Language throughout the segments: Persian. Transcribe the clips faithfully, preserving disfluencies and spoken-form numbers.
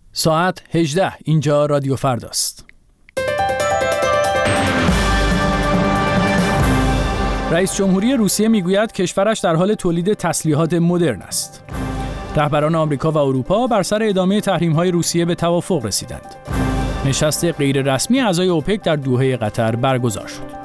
ساعت هجده، اینجا رادیو فرداست. رئیس جمهوری روسیه میگوید کشورش در حال تولید تسلیحات مدرن است. رهبران آمریکا و اروپا بر سر ادامه تحریم‌های روسیه به توافق رسیدند. نشست غیررسمی اعضای اوپک در دوحه قطر برگزار شد.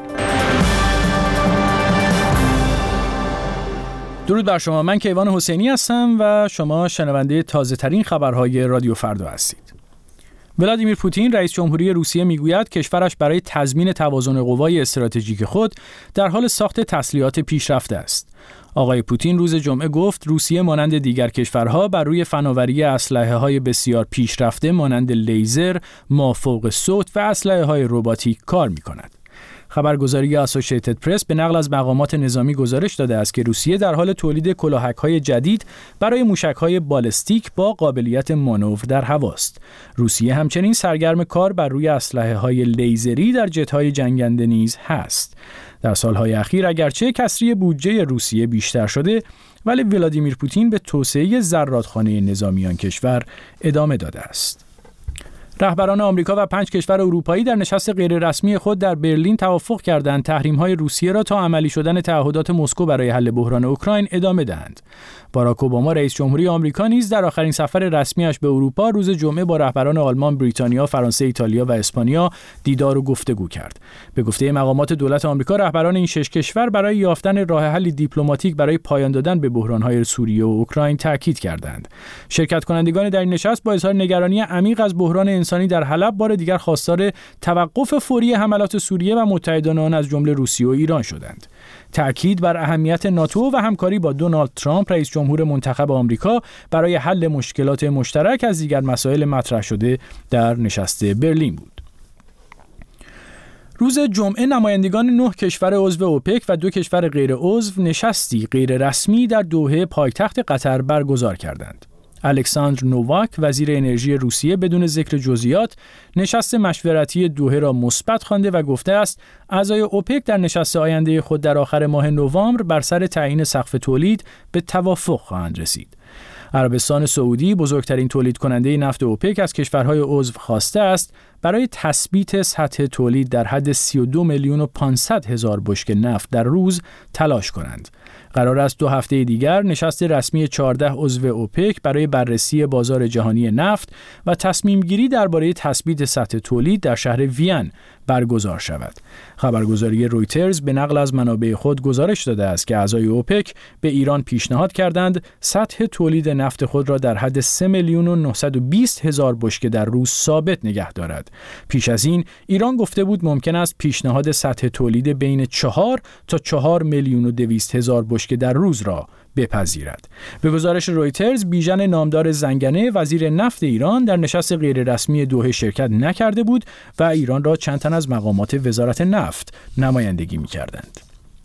درود بر شما، من کیوان حسینی هستم و شما شنونده تازه‌ترین خبرهای رادیو فردا هستید. ولادیمیر پوتین رئیس جمهوری روسیه میگوید کشورش برای تضمین توازن قوای استراتژیک خود در حال ساخت تسلیحات پیشرفته است. آقای پوتین روز جمعه گفت روسیه مانند دیگر کشورها بر روی فناوری اسلحه‌های بسیار پیشرفته مانند لیزر، مافوق صوت و اسلحه‌های رباتیک کار می‌کند. خبرگزاری اسوسییتد پرس به نقل از مقامات نظامی گزارش داده است که روسیه در حال تولید کلاهک‌های جدید برای موشک‌های بالستیک با قابلیت مانور در هواست. روسیه همچنین سرگرم کار بر روی اسلحه‌های لیزری در جت‌های جنگنده نیز هست. در سال‌های اخیر اگرچه کسری بودجه روسیه بیشتر شده، ولی ولادیمیر پوتین به توسعه زرادخانه نظامی آن کشور ادامه داده است. رهبران آمریکا و پنج کشور اروپایی در نشست غیررسمی خود در برلین توافق کردند تحریم‌های روسیه را تا عملی شدن تعهدات مسکو برای حل بحران اوکراین ادامه دهند. باراک اوباما رئیس جمهوری آمریکا نیز در آخرین سفر رسمیش به اروپا روز جمعه با رهبران آلمان، بریتانیا، فرانسه، ایتالیا و اسپانیا دیدار و گفتگو کرد. به گفته مقامات دولت آمریکا، رهبران این شش کشور برای یافتن راه حل دیپلماتیک برای پایان دادن به بحران‌های سوریه و اوکراین تاکید کردند. شرکت کنندگان در این نشست با اظهار نگرانی عمیق از بحران انسانی در حلب بار دیگر خواستار توقف فوری حملات سوریه و متحدان آن از جمله روسیه و ایران شدند. تأکید بر اهمیت ناتو و همکاری با دونالد ترامپ رئیس جمهور منتخب آمریکا برای حل مشکلات مشترک از دیگر مسائل مطرح شده در نشست برلین بود. روز جمعه نمایندگان نه کشور عضو اوپک و دو کشور غیر عضو نشستی غیر رسمی در دوحه پایتخت قطر برگزار کردند. الکساندر نوواک وزیر انرژی روسیه بدون ذکر جزئیات نشست مشورتی دوحه را مثبت خوانده و گفته است اعضای اوپک در نشست آینده خود در آخر ماه نوامبر بر سر تعیین سقف تولید به توافق خواهند رسید. عربستان سعودی بزرگترین تولید کننده نفت اوپک از کشورهای عضو خواسته است برای تثبیت سطح تولید در حد سی و دو میلیون و پانصد هزار بشکه نفت در روز تلاش کنند. قرار است دو هفته دیگر نشست رسمی چهارده عضو اوپک برای بررسی بازار جهانی نفت و تصمیم گیری درباره تثبیت سطح تولید در شهر وین برگزار شود. خبرگزاری رویترز به نقل از منابع خود گزارش داده است که اعضای اوپک به ایران پیشنهاد کردند سطح تولید نفت خود را در حد سه میلیون و نهصد و بیست هزار بشکه در روز ثابت نگه دارد. پیش از این ایران گفته بود ممکن است پیشنهاد سطح تولید بین چهار تا چهار میلیون و دویست هزار بشکه در روز را بپذیرد. به گزارش رویترز بیژن نامدار زنگنه وزیر نفت ایران در نشست غیررسمی دوحه شرکت نکرده بود و ایران را چند تن از مقامات وزارت نفت نمایندگی می‌کردند.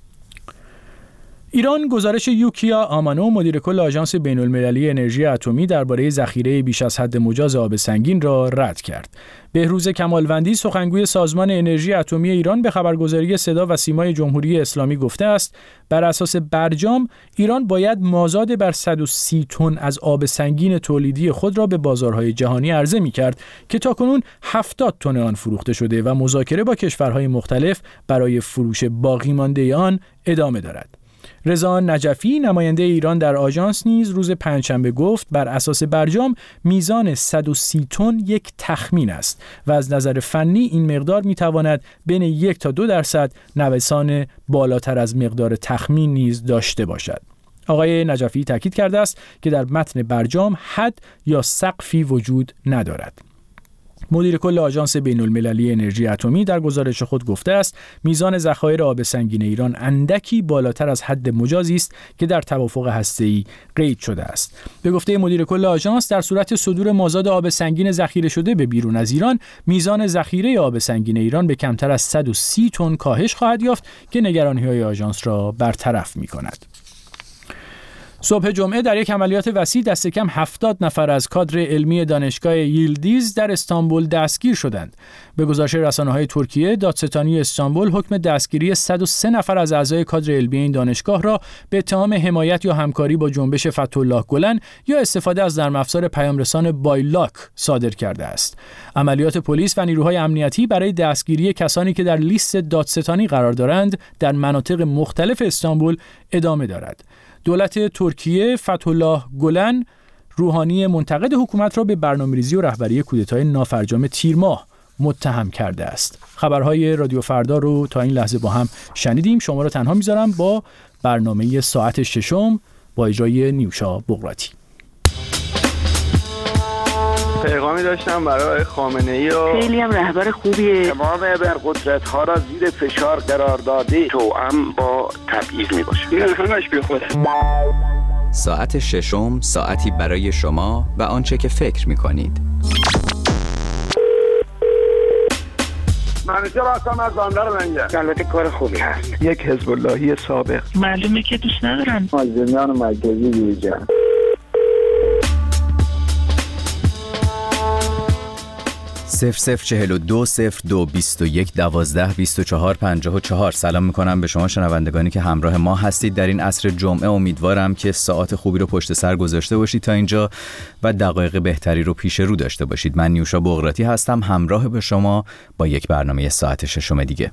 ایران گزارش یوکیا آمانو مدیر کل آژانس بین‌المللی انرژی اتمی درباره ذخیره بیش از حد مجاز آب سنگین را رد کرد. بهروز کمالوندی سخنگوی سازمان انرژی اتمی ایران به خبرگزاری صدا و سیمای جمهوری اسلامی گفته است بر اساس برجام ایران باید مازاد بر صد و سی تن از آب سنگین تولیدی خود را به بازارهای جهانی عرضه می‌کرد که تاکنون هفتاد تن آن فروخته شده و مذاکره با کشورهای مختلف برای فروش باقی مانده آن ادامه دارد. رضا نجفی نماینده ایران در آژانس نیز روز پنجشنبه گفت بر اساس برجام میزان صد و سی تن یک تخمین است و از نظر فنی این مقدار میتواند بین یک تا دو درصد نوسان بالاتر از مقدار تخمین نیز داشته باشد. آقای نجفی تاکید کرده است که در متن برجام حد یا سقفی وجود ندارد. مدیر کل آژانس بین‌المللی انرژی اتمی در گزارش خود گفته است میزان ذخایر آب سنگین ایران اندکی بالاتر از حد مجازی است که در توافق هسته‌ای قید شده است. به گفته مدیر کل آژانس در صورت صدور مازاد آب سنگین ذخیره شده به بیرون از ایران میزان ذخیره آب سنگین ایران به کمتر از صد و سی تن کاهش خواهد یافت که نگرانی‌های آژانس را برطرف می‌کند. صبح جمعه در یک عملیات وسیع دست کم هفتاد نفر از کادر علمی دانشگاه ییلدیز در استانبول دستگیر شدند. به گزارش رسانه‌های ترکیه، دادستانی استانبول حکم دستگیری صد و سه نفر از اعضای کادر علمی این دانشگاه را به اتهام حمایت یا همکاری با جنبش فتح‌الله گلن یا استفاده از نرم افزار پیامرسان بایلاک صادر کرده است. عملیات پلیس و نیروهای امنیتی برای دستگیری کسانی که در لیست دادستانی قرار دارند در مناطق مختلف استانبول ادامه دارد. دولت ترکیه فتح‌الله گلن روحانی منتقد حکومت را به برنامه‌ریزی و رهبری کودتای نافرجام تیر ماه متهم کرده است. خبرهای رادیو فردا رو تا این لحظه با هم شنیدیم. شما را تنها میذارم با برنامه ساعت ششم با اجرای نیوشا بغراتی. پیغامی داشتم برای خامنه‌ای و خیلی هم رهبر خوبیه. تمام ابرقدرت ها را زیر فشار قرار داده توأم با تبعیض می باشه. این همش بی خوده. ساعت ششم، ساعتی برای شما و آنچه که فکر می کنید. منیجر هستم از بندر منجر. البته کار خوبی هست. یک حزب اللهی سابق. معلومه که دوست ندارن. مازنیان مرکزی دیجا. صفر صفر چهل و دو صفر دو بیست و یک دوازده بیست و چهار پنجاه و چهار. سلام میکنم به شما شنوندگانی که همراه ما هستید در این عصر جمعه. امیدوارم که ساعت خوبی رو پشت سر گذاشته باشید تا اینجا و دقایق بهتری رو پیش رو داشته باشید. من نیوشا بغراتی هستم، همراه به شما با یک برنامه ساعت ششم دیگه.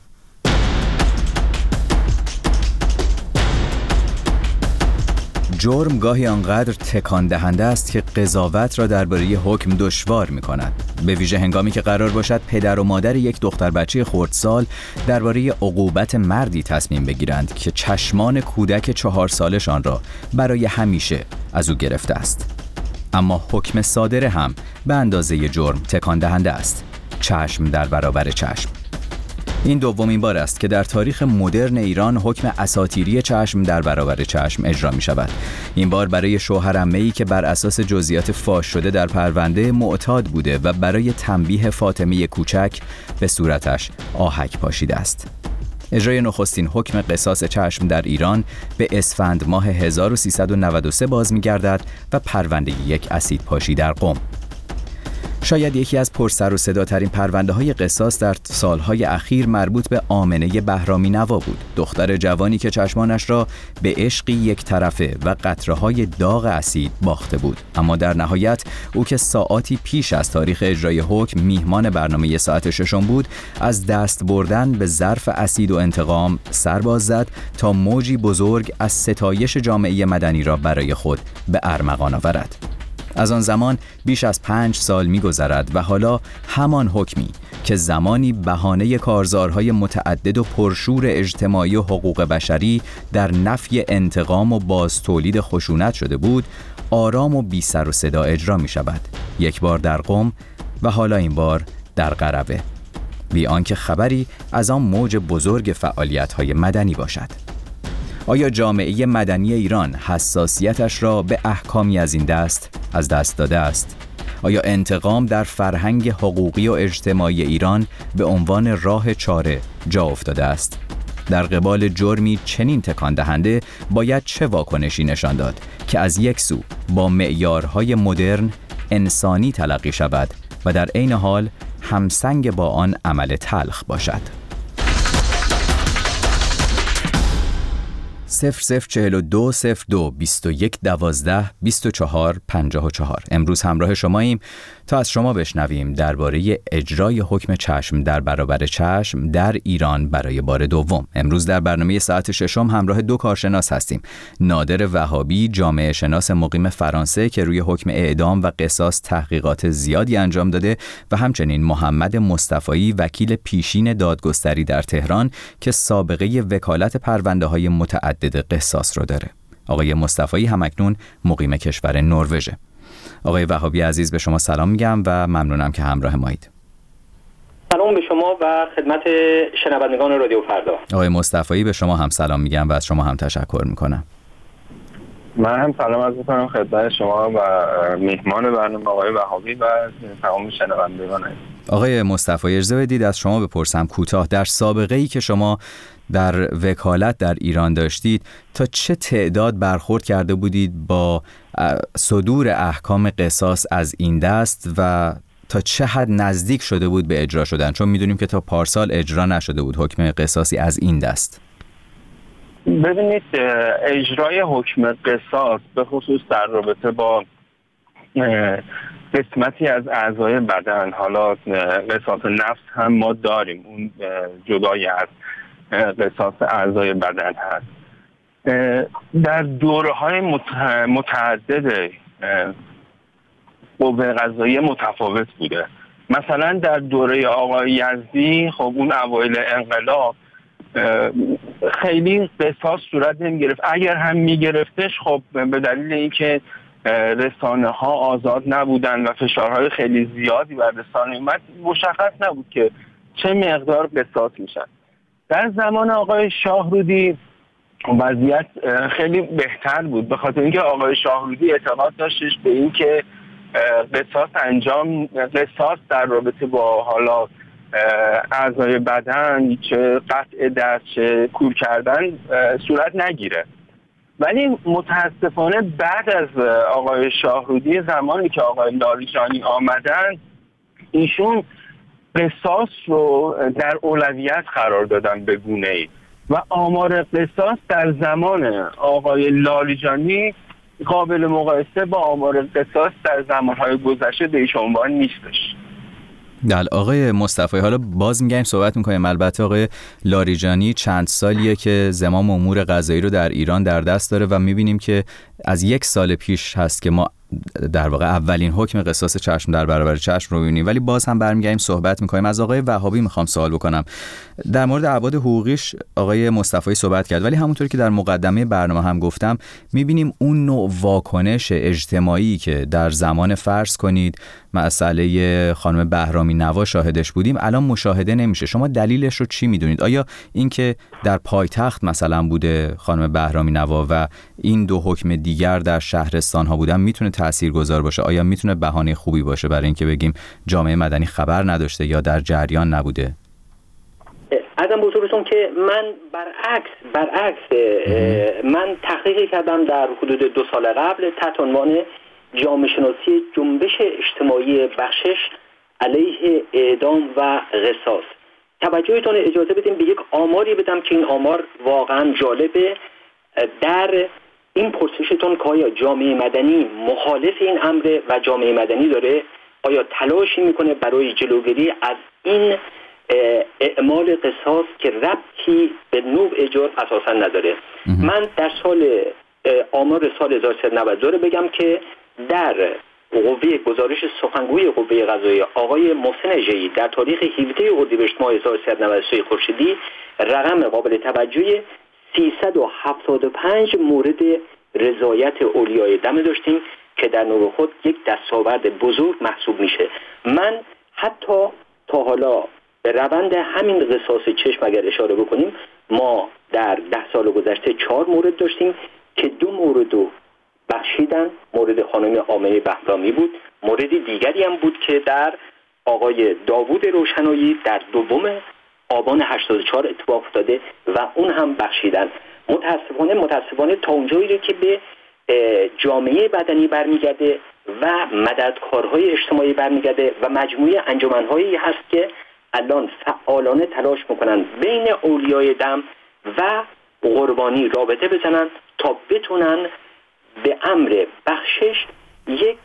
جرم گاهی آنقدر تکان دهنده است که قضاوت را درباره حکم دشوار می‌کند، به ویژه هنگامی که قرار باشد پدر و مادر یک دختر بچه خردسال درباره عقوبت مردی تصمیم بگیرند که چشمان کودک چهار سالشان را برای همیشه از او گرفته است. اما حکم صادره هم به اندازه جرم تکان دهنده است. چشم در برابر چشم. این دومین بار است که در تاریخ مدرن ایران حکم اساطیری چشم در برابر چشم اجرا می شود. این بار برای شوهر عمه‌ای که بر اساس جزئیات فاش شده در پرونده معتاد بوده و برای تنبیه فاطمه کوچک به صورتش آهک پاشیده است. اجرای نخستین حکم قصاص چشم در ایران به اسفند ماه هزار و سیصد و نود و سه باز می گردد و پرونده یک اسیدپاشی در قم. شاید یکی از پرسر و صداترین پرونده های قصاص در سالهای اخیر مربوط به آمنه بهرامی نوا بود، دختر جوانی که چشمانش را به عشقی یک طرفه و قطره‌های داغ اسید باخته بود. اما در نهایت او که ساعاتی پیش از تاریخ اجرای حکم میهمان برنامه ساعت ششم بود، از دست بردن به ظرف اسید و انتقام سر باز زد تا موجی بزرگ از ستایش جامعه مدنی را برای خود به ارمغان آورد. از آن زمان بیش از پنج سال می‌گذرد و حالا همان حکمی که زمانی بهانه کارزارهای متعدد و پرشور اجتماعی و حقوق بشری در نفی انتقام و باز تولید خشونت شده بود، آرام و بی سر و صدا اجرا می‌شود. یک بار در قم و حالا این بار در قروه، بی آنکه خبری از آن موج بزرگ فعالیت‌های مدنی باشد. آیا جامعه مدنی ایران حساسیتش را به احکامی از این دست از دست داده است؟ آیا انتقام در فرهنگ حقوقی و اجتماعی ایران به عنوان راه چاره جا افتاده است؟ در قبال جرمی چنین تکان دهنده باید چه واکنشی نشان داد که از یک سو با معیارهای مدرن انسانی تلقی شود و در عین حال همسنگ با آن عمل تلخ باشد؟ صفر صفر چهل و دو صفر دو بیست و یک دوازده بیست و چهار پنجاه و چهار. امروز همراه شماییم تا از شما بشنویم درباره اجرای حکم چشم در برابر چشم در ایران برای بار دوم. امروز در برنامه ساعت ششم همراه دو کارشناس هستیم. نادر وهابی، جامعه شناس مقیم فرانسه که روی حکم اعدام و قصاص تحقیقات زیادی انجام داده، و همچنین محمد مصطفایی، وکیل پیشین دادگستری در تهران که سابقه وکالت پرونده‌های متعدد قصاص رو داره. آقای مصطفایی همکنون مقیم کشور نروژ. آقای وهابی عزیز، به شما سلام میگم و ممنونم که همراه مایید. سلام به شما و خدمت شنوندگان رادیو فردا. آقای مصطفایی، به شما هم سلام میگم و از شما هم تشکر میکنم. من هم سلام عرض می‌کنم خدمت شما و میهمان برنامه آقای وهابی و تمام شنوندگان. آقای مصطفی اجازه بدید از شما بپرسم کوتاه، در سابقه‌ای که شما در وکالت در ایران داشتید تا چه تعداد برخورد کرده بودید با صدور احکام قصاص از این دست و تا چه حد نزدیک شده بود به اجرا شدن؟ چون میدونیم که تا پارسال اجرا نشده بود حکم قصاصی از این دست. ببینید اجرای حکم قصاص به خصوص در رابطه با قسمتی از اعضای بدن، حالا قصاص نفس هم ما داریم، اون جدای از قصاص اعضای بدن هست. در دوره‌های متعدد قوه قضاییه متفاوت بوده. مثلا در دوره آقای یزدی خب اون اوایل انقلاب خیلی قصاص صورت نمی گرفت، اگر هم می گرفتش خب به دلیل اینکه رسانه ها آزاد نبودن و فشارهای خیلی زیادی بر رسانه اومد مشخص نبود که چه مقدار قصاص میشن. در زمان آقای شاهرودی وضعیت خیلی بهتر بود، به خاطر اینکه آقای شاهرودی اعتقاد داشتش به اینکه قصاص انجام قصاص در رابطه با حالا اعضای بدن چه قطع دست چه کور کردن صورت نگیره. ولی متاسفانه بعد از آقای شاهرودی، زمانی که آقای لاریجانی آمدن، ایشون قصاص رو در اولویت قرار دادن به گونه‌ای و آمار قصاص در زمان آقای لاریجانی قابل مقایسه با آمار قصاص در زمانهای گذشته به هیچ عنوان نیستش. دل آقای مصطفی، حالا باز میگیم صحبت میکنیم. البته آقای لاریجانی چند سالیه که زمام امور قضایی رو در ایران در دست داره و میبینیم که از یک سال پیش هست که ما در واقع اولین حکم قصاص چشم در برابر چشم رو می‌بینیم. ولی باز هم برمیگردیم صحبت میکنیم. از آقای وهابی میخوام سوال بکنم. در مورد ابعاد حقوقیش آقای مصطفی صحبت کرد، ولی همونطوری که در مقدمه برنامه هم گفتم میبینیم اون نوع واکنش اجتماعی که در زمان فرض کنید مسئله خانم بهرامی نوا شاهدش بودیم الان مشاهده نمیشه. شما دلیلش رو چی میدونید؟ آیا اینکه در پایتخت مثلا بوده خانم بهرامی نوا و این دو حکم دیگر در شهرستان ها بودن میتونه تاثیرگذار باشه؟ آیا میتونه بهانه خوبی باشه برای اینکه بگیم جامعه مدنی خبر نداشته یا در جریان نبوده؟ ازم بزرگتون که من برعکس برعکس من تحقیقی کردم در حدود دو سال قبل تحت عنوان جامعه شناسی جنبش اجتماعی بخشش علیه اعدام و قصاص. توجهتون اجازه بدیم به یک آماری بدم که این آمار واقعا جالبه. در این پرسشتون که آیا جامعه مدنی مخالف این امر و جامعه مدنی داره آیا تلاشی میکنه برای جلوگیری از این اعمال قصاص که ربطی به نوع جرم اساسا نداره. من در سال آمار سال هزار و سیصد و نود و دو بگم که در قوه گزارش سخنگوی قوه قضاییه آقای محسن ژی در تاریخ هفدهم اردیبهشت ماه هزار و سیصد و نود و سه خورشیدی رقم قابل توجهی سیصد و هفتاد و پنج مورد رضایت اولیای دم داشتیم که در نوع خود یک دستاورد بزرگ محسوب میشه. من حتی تا حالا به روند همین قصاص چشم اگر اشاره بکنیم ما در ده سال گذشته چهار مورد داشتیم که دو مورد رو بخشیدن. مورد خانم آمنه بهرامی بود، مورد دیگری هم بود که در آقای داوود روشنایی در دوم آبان هشتاد و چهار اتفاق افتاده و اون هم بخشیدن. متاسفانه متاسفانه تا اونجایی رو که به جامعه بدنی برمیگرده و مددکارهای اجتماعی برمیگرده و مجموعه انجمنهایی هست که الان فعالانه تلاش میکنن بین اولیای دم و قربانی رابطه بزنن تا بتونن به امر بخشش یک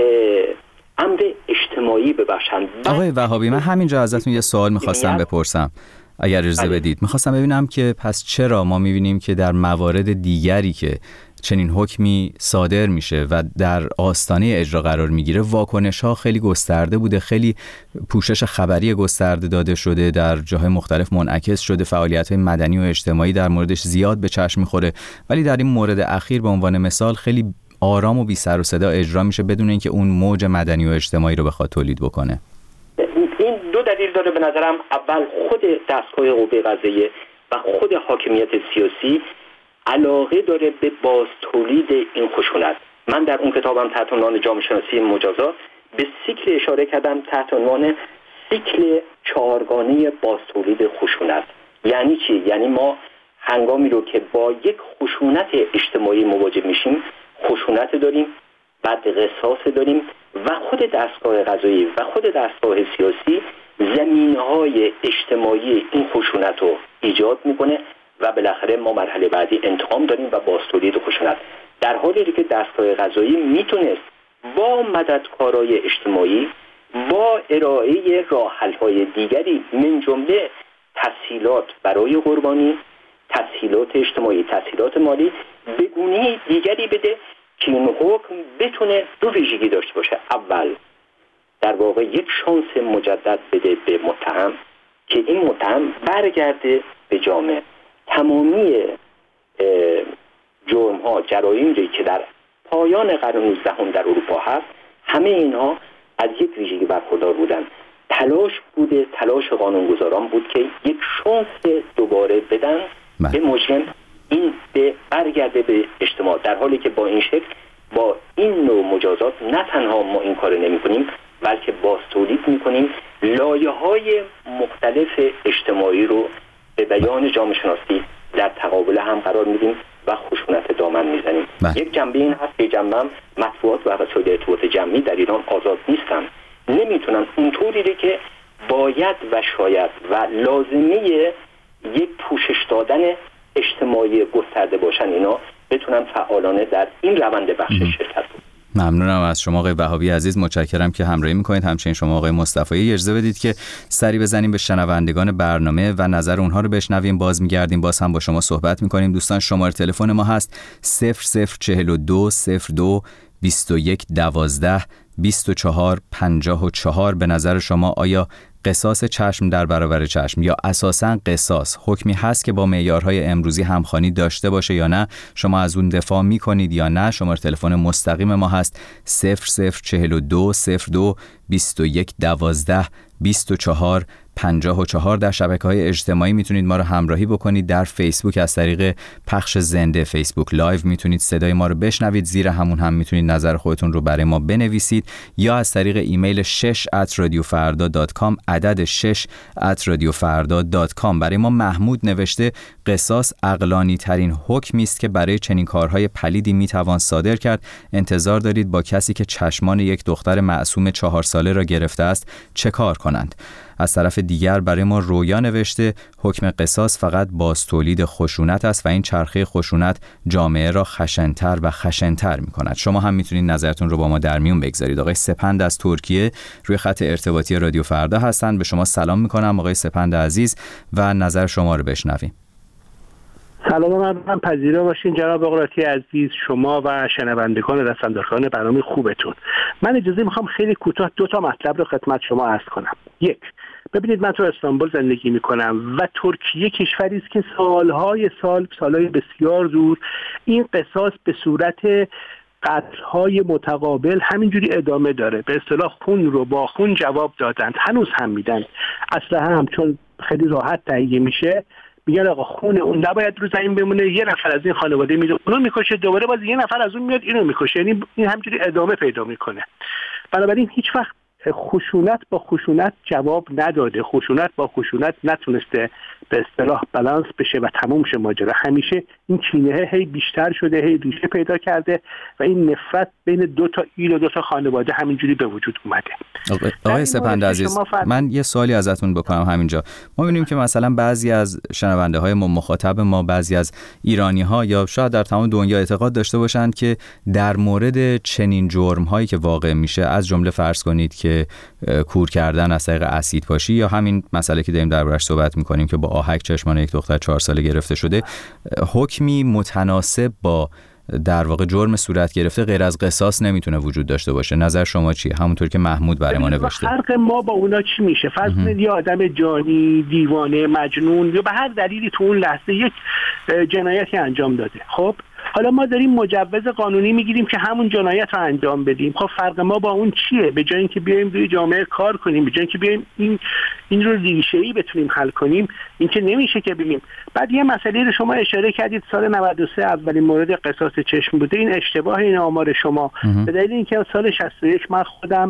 امر اجتماعی ببخشن. آقای وهابی، من همینجا ازتون یه سوال میخواستم بپرسم اگر اجازه بدید. میخواستم ببینم که پس چرا ما میبینیم که در موارد دیگری که چنین حکمی صادر میشه و در آستانه اجرا قرار میگیره واکنش ها خیلی گسترده بوده، خیلی پوشش خبری گسترده داده شده، در جاهای مختلف منعکس شده، فعالیت های مدنی و اجتماعی در موردش زیاد به چشم میخوره، ولی در این مورد اخیر به عنوان مثال خیلی آرام و بی سر و صدا اجرا میشه بدون اینکه اون موج مدنی و اجتماعی رو بخواد تولید بکنه. این دو دلیل داره به نظرم. اول خود دستگاه قوه قضاییه و خود حاکمیت سیاسی علاقه داره به باز تولید این خشونت. من در اون کتابم تحت عنوان جامعه شناسی مجازات به سیکل اشاره کردم تحت عنوان سیکل چهارگانه باز تولید خشونت. یعنی چی؟ یعنی ما هنگامی رو که با یک خشونت اجتماعی مواجه میشیم، خشونت داریم، بعد قصاص داریم و خود دستگاه قضایی و خود دستگاه سیاسی زمینه‌های اجتماعی این خشونت رو ایجاد میکنه و بالاخره ما مرحله بعدی انتقام داریم و باز تولید خشونت. در حالی که دستگاه قضایی میتونست با مددکارای اجتماعی با ارائه راه‌حل‌های دیگری من جمله تسهیلات برای قربانی، تسهیلات اجتماعی، تسهیلات مالی به گونه دیگری بده که این حکم بتونه دو ویژگی داشته باشه. اول در واقع یک شانس مجدد بده به متهم که این متهم برگرده به جامعه. تمامی جرم ها، جرایمی که در پایان قرن نوزدهم در اروپا هست، همه اینها از یک ویژگی برخوردار بودن. تلاش بوده، تلاش قانونگذاران بود که یک شانس دوباره بدن من. به مجرم، این به برگرده به اجتماع. در حالی که با این شکل، با این نوع مجازات نه تنها ما این کار نمی کنیم بلکه باز تولید می کنیم لایه های مختلف اجتماعی رو به بیان جامعه شناسی در تقابل هم قرار میدیم و خشونت دامن میزنیم. یک جنبه این هست که جنبه هم مطبوعات و وسایل ارتباط جمعی در ایران آزاد نیستن، نمیتونن اونطوری که باید و شاید و لازمه یک پوشش دادن اجتماعی گسترده باشن، اینا بتونن فعالانه در این روند بخشش شرکت کنن. ممنونم از شما آقای وهابی عزیز، متشکرم که همراهی میکنید. همچنین شما آقای مصطفی، اجازه بدید که سری بزنیم به شنوندگان برنامه و نظر اونها رو بشنویم. باز میگردیم، باز هم با شما صحبت میکنیم. دوستان شماره تلفن ما هست صفر صفر چهل و دو صفر دو بیست و یک دوازده بیست و چهار پنجاه و چهار. به نظر شما آیا قصاص چشم در برابر چشم یا اساساً قصاص حکمی هست که با معیارهای امروزی همخوانی داشته باشه یا نه؟ شما از اون دفاع میکنید یا نه؟ شماره تلفن مستقیم ما هست صفر صفر چهل و دو صفر دو بیست و یک دوازده بیست و چهار پنجاه و چهار. در شبکه‌های اجتماعی میتونید ما رو همراهی بکنید. در فیسبوک از طریق پخش زنده فیسبوک لایو میتونید صدای ما رو بشنوید. زیر همون هم میتونید نظر خودتون رو برای ما بنویسید یا از طریق ایمیل شش ات رادیو فردا دات کام، عدد شش ات رادیو فردا دات کام. برای ما محمود نوشته قصاص عقلانی ترین حکمی است که برای چنین کارهای پلیدی میتوان صادر کرد. انتظار دارید با کسی که چشمان یک دختر معصوم چهار ساله را گرفته است چه کار کنند؟ از طرف دیگر برای ما رویا نوشته حکم قصاص فقط باز تولید خشونت است و این چرخه خشونت جامعه را خشن‌تر و خشن‌تر می‌کند. شما هم میتونید نظرتون رو با ما در میون بگذارید. آقای سپند از ترکیه روی خط ارتباطی رادیو فردا هستند. به شما سلام می‌کنم آقای سپند عزیز و نظر شما رو بشنویم. سلام من پذیرا باشین جناب اقراتی عزیز، شما و شنوندگان و رسانداران برنامه خوبتون. من اجازه میخوام خیلی کوتاه دو تا مطلب رو خدمت شما عرض کنم. یک، ببینید من تو استانبول زندگی میکنم و ترکیه کشوری است که سالهای سال سالهای بسیار دور این قصاص به صورت قتل‌های متقابل همینجوری ادامه داره. به اصطلاح خون رو با خون جواب دادند، هنوز هم میدن. اصلا هم چون خیلی راحت تهیه میشه میگن آقا خون اون نباید رو زمین بمونه، یه نفر از این خانواده میره اونو میکشه، دوباره باز یه نفر از اون میاد اینو میکشه، یعنی این همینجوری ادامه پیدا میکنه. بنابراین هیچ وقت خشونت با خشونت جواب نداده، خشونت با خشونت نتونسته به اصطلاح بالانس بشه و تموم شه ماجرا. همیشه این کینه هی بیشتر شده، هی ریشه پیدا کرده و این نفرت بین دو تا ایل و دو تا خانواده همینجوری به وجود اومده. آقای سپند عزیز، من یه سوالی ازتون بکنم همینجا. ما می‌بینیم که مثلا بعضی از شنونده های ما، مخاطب ما، بعضی از ایرانی ها یا شاید در تمام دنیا اعتقاد داشته باشند که در مورد چنین جرم هایی که واقع میشه، از جمله فرض کنید که کور کردن از طریق اسید پاشی یا همین مسئله که داریم دربارش صحبت میکنیم که با آهک چشمان یک دختر چهار ساله گرفته شده، حکمی متناسب با در واقع جرم صورت گرفته غیر از قصاص نمیتونه وجود داشته باشه. نظر شما چیه؟ همونطور که محمود برای ما نوشته. فرق ما با اونا چی میشه؟ فرض کنید یه آدم جانی، دیوانه، مجنون یا به هر دلیلی تو اون لحظه یک جنایتی انجام داده. خب حالا ما داریم مجوز قانونی میگیریم که همون جنایت رو انجام بدیم. خب فرق ما با اون چیه؟ به جای اینکه بیایم روی جامعه کار کنیم، به جای اینکه بیایم این این رو ریشه‌ای بتونیم حل کنیم، این که نمیشه که بگیم. بعد یه مسئله رو شما اشاره کردید، سال نود و سه اولین مورد قصاص چشم بوده. این اشتباه این آمار شما. به دلیل اینکه سال شصت و یک من خودم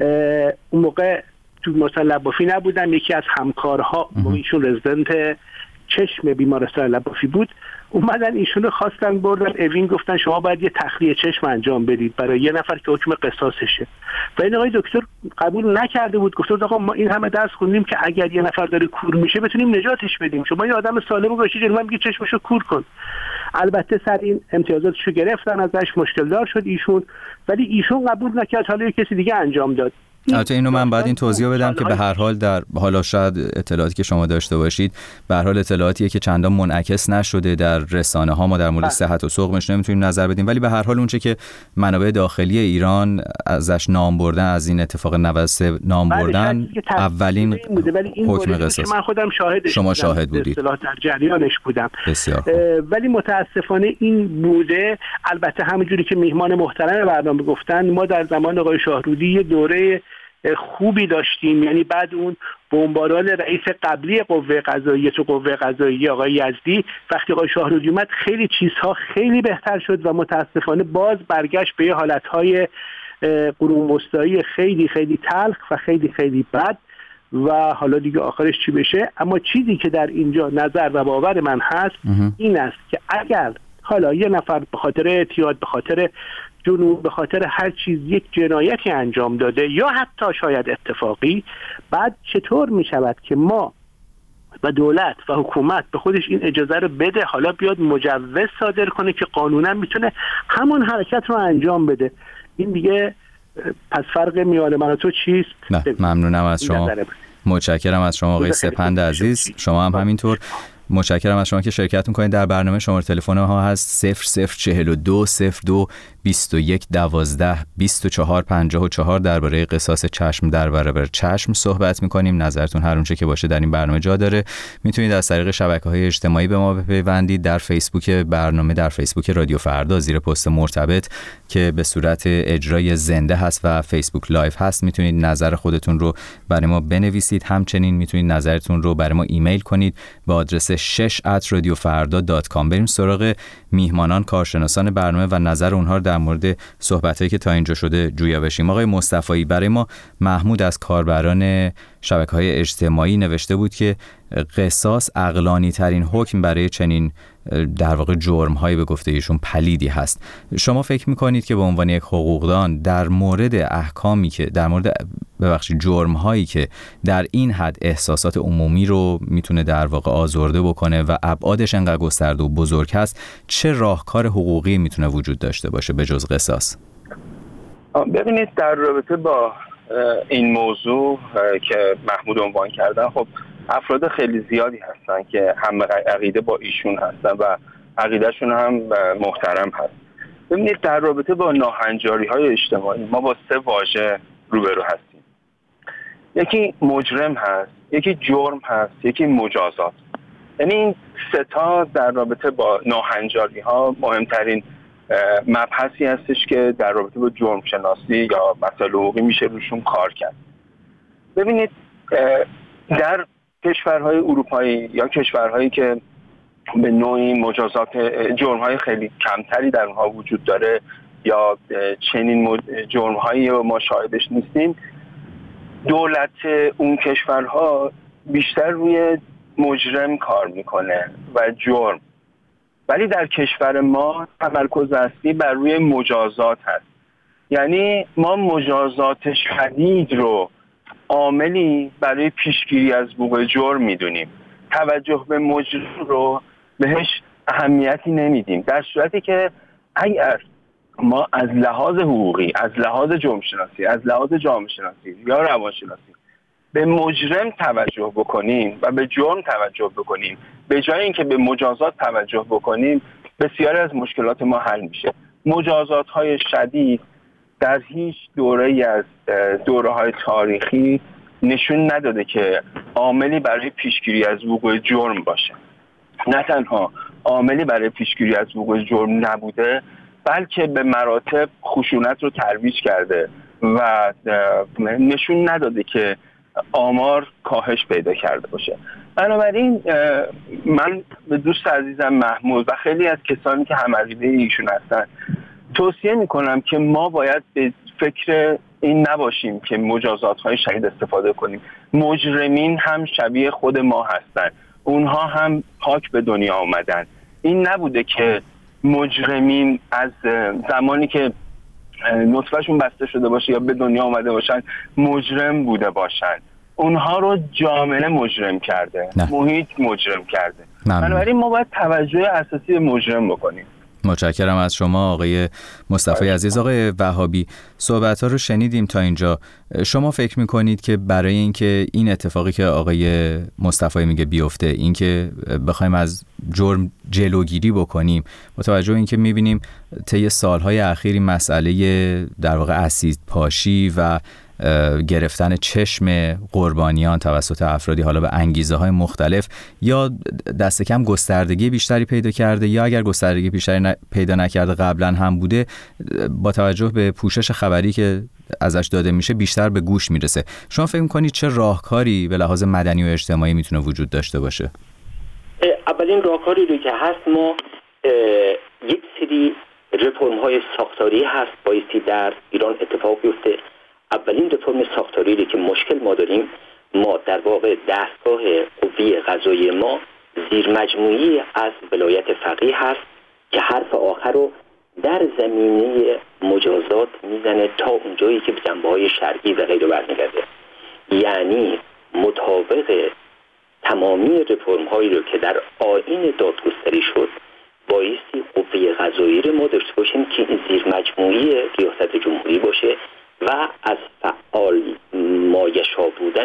اون موقع تو مثلا لبافی نبودم، یکی از همکارها با ایشون رزیدنت چشم بیمارستان لبافی بود، اومدن ایشون رو خواستن بردن اوین، گفتن شما باید یه تخلیه چشم انجام بدید برای یه نفر که حکم قصاصشه. و این آقای دکتر قبول نکرده بود، گفت آقا ما این همه درس خوندیم که اگر یه نفر داره کور میشه بتونیم نجاتش بدیم، شما یه آدم سالم باشی جلوی من میگی چشمشو کور کن. البته سر این امتیازاتشو گرفتن ازش، مشکل دار شد ایشون، ولی ایشون قبول نکرد، حالا یه کسی دیگه انجام داد. البته اینو من بعد این توضیح بدم که به هر حال در حالا شاید اطلاعاتی که شما داشته باشید به هر حال اطلاعاتیه که چندان منعکس نشده در رسانه ها، ما در مورد صحت و سقمش نمیتونیم نظر بدیم، ولی به هر حال اونچه که منابع داخلی ایران ازش نام بردن، از این اتفاق نود و سه نام بردن، اولین حکم قصاص. من خودم شاهدش شما شاهد بودید، در جریانش بودم. بسیار ولی متاسفانه این بوده. البته همونجوری که میهمان محترم برنامه گفتن، ما در زمان آقای شاهرودی یه دوره خوبی داشتیم، یعنی بعد اون بمباران رئیس قبلی قوه قضاییه تو قوه قضاییه آقای یزدی، وقتی آقای شاهرودی اومد خیلی چیزها خیلی بهتر شد و متاسفانه باز برگشت به حالتهای قرون وسطایی خیلی خیلی تلخ و خیلی خیلی بد و حالا دیگه آخرش چی بشه. اما چیزی که در اینجا نظر و باور من هست این است که اگر حالا یه نفر به خاطر اعتیاد، به خاطر جنون، به خاطر هر چیز یک جنایتی انجام داده یا حتی شاید اتفاقی، بعد چطور می شود که ما و دولت و حکومت به خودش این اجازه رو بده، حالا بیاد مجوز صادر کنه که قانونا میتونه همون حرکت رو انجام بده؟ این دیگه پس فرق میان من و تو چیست؟ نه ممنونم از شما، متشکرم از شما آقای سپند عزیز. شما هم همینطور متشکرم از شما که شرکت میکنید در برنامه. شماره تلفن ها هست صفر صفر چهل و دو صفر دو بیست و یک دوازده بیست و چهار پنجاه و چهار. درباره قصاص چشم در برابر چشم صحبت میکنیم. نظرتون هر اونچه که باشه در این برنامه جا داره. میتونید از طریق شبکه‌های اجتماعی به ما بپیوندید. در فیسبوک برنامه، در فیسبوک رادیو فردا، زیر پست مرتبط که به صورت اجرای زنده هست و فیسبوک لایو هست، میتونید نظر خودتون رو برای ما بنویسید. همچنین میتونید نظرتون رو برای ما ایمیل کنید با آدرس شش ات رادیو فردا دات کام. بریم سراغ میهمانان، کارشناسان برنامه و نظر اونها در مورد صحبتایی که تا اینجا شده جویا بشیم. آقای مصطفی، برای ما محمود از کاربران شبکه‌های اجتماعی نوشته بود که قصاص عقلانی ترین حکم برای چنین در واقع جرم‌هایی به گفته ایشون پلیدی هست. شما فکر می‌کنید که به عنوان یک حقوقدان در مورد احکامی که در مورد ببخشید جرم‌هایی که در این حد احساسات عمومی رو میتونه در واقع آزرده بکنه و ابعادش انقدر گسترده و بزرگ هست، چه راهکار حقوقی میتونه وجود داشته باشه به جز قصاص؟ ببینید در رابطه با این موضوع که محمود عنوان کردن، خب افراد خیلی زیادی هستن که هم عقیده با ایشون هستن و عقیدهشون هم محترم هست. ببینید در رابطه با ناهنجاری‌های اجتماعی ما با سه واژه روبرو هستیم. یکی مجرم هست، یکی جرم هست، یکی مجازات. یعنی این سه تا در رابطه با ناهنجاری‌ها مهمترین مبحثی هستش که در رابطه با جرم شناسی یا مسائل حقوقی میشه روشون کار کرد. ببینید در کشورهای اروپایی یا کشورهایی که به نوعی مجازات جرم‌های خیلی کمتری در اونها وجود داره یا چنین جرم‌هایی رو ما شاهدش نیستیم، دولت اون کشورها بیشتر روی مجرم کار میکنه و جرم، ولی در کشور ما تمرکز اصلی بر روی مجازات هست. یعنی ما مجازات شدید رو عاملی برای پیشگیری از وقوع جرم میدونیم، توجه به مجرم رو بهش اهمیتی نمیدیم، در صورتی که اگر ما از لحاظ حقوقی، از لحاظ جرم شناسی، از لحاظ جامعه شناسی یا روان شناسی به مجرم توجه بکنیم و به جرم توجه بکنیم به جای اینکه به مجازات توجه بکنیم، بسیاری از مشکلات ما حل میشه. مجازات های شدید در هیچ دوره‌ای از دوره‌های تاریخی نشون نداده که عاملی برای پیشگیری از وقوع جرم باشه. نه تنها عاملی برای پیشگیری از وقوع جرم نبوده، بلکه به مراتب خشونت رو ترویج کرده و نشون نداده که آمار کاهش پیدا کرده باشه. بنابراین من به دوست عزیزم محمود و خیلی از کسانی که هم عقیده ایشون هستن توصیه میکنم که ما باید به فکر این نباشیم که مجازات‌های شدید استفاده کنیم. مجرمین هم شبیه خود ما هستن، اونها هم پاک به دنیا آمدن. این نبوده که مجرمین از زمانی که نطفهشون بسته شده باشه یا به دنیا آمده باشن مجرم بوده باشن. اونها رو جامعه مجرم کرده، نه. محیط مجرم کرده. بنابراین ما باید توجه اساسی به مجرم بکنیم. متشکرم از شما آقای مصطفی عزیز. آقای وهابی، صحبت‌ها رو شنیدیم تا اینجا. شما فکر می‌کنید که برای اینکه این اتفاقی که آقای مصطفی میگه بیفته، اینکه بخوایم از جرم جلوگیری بکنیم، با توجه به اینکه می‌بینیم طی سال‌های اخیر مسئله در واقع اسید پاشی و گرفتن چشم قربانیان توسط افرادی حالا به انگیزه های مختلف یا دست کم گستردگی بیشتری پیدا کرده، یا اگر گستردگی بیشتری ن... پیدا نکرده قبلا هم بوده، با توجه به پوشش خبری که ازش داده میشه بیشتر به گوش میرسه. شما فکر میکنید چه راهکاری به لحاظ مدنی و اجتماعی میتونه وجود داشته باشه؟ اولین راهکاری رو که هست، ما یک سری رفرم های ساختاری هست بایستی در ایران اتفاق بیفته. اولین رفرم ساختاری که مشکل ما داریم، ما در واقع دستگاه قوه قضاییه ما زیر مجموعی از ولایت فقیه هست که حرف آخر رو در زمینه مجازات میزنه تا اونجایی که به جنبه‌های شرعی و غیره برمیگرده. یعنی مطابق تمامی رفرم هایی رو که در آیین دادگستری شد بایستی قوه قضاییه رو ما داشته باشیم که این زیر مجموعی ریاست جمهوری باشه و از فعال مایشا بودن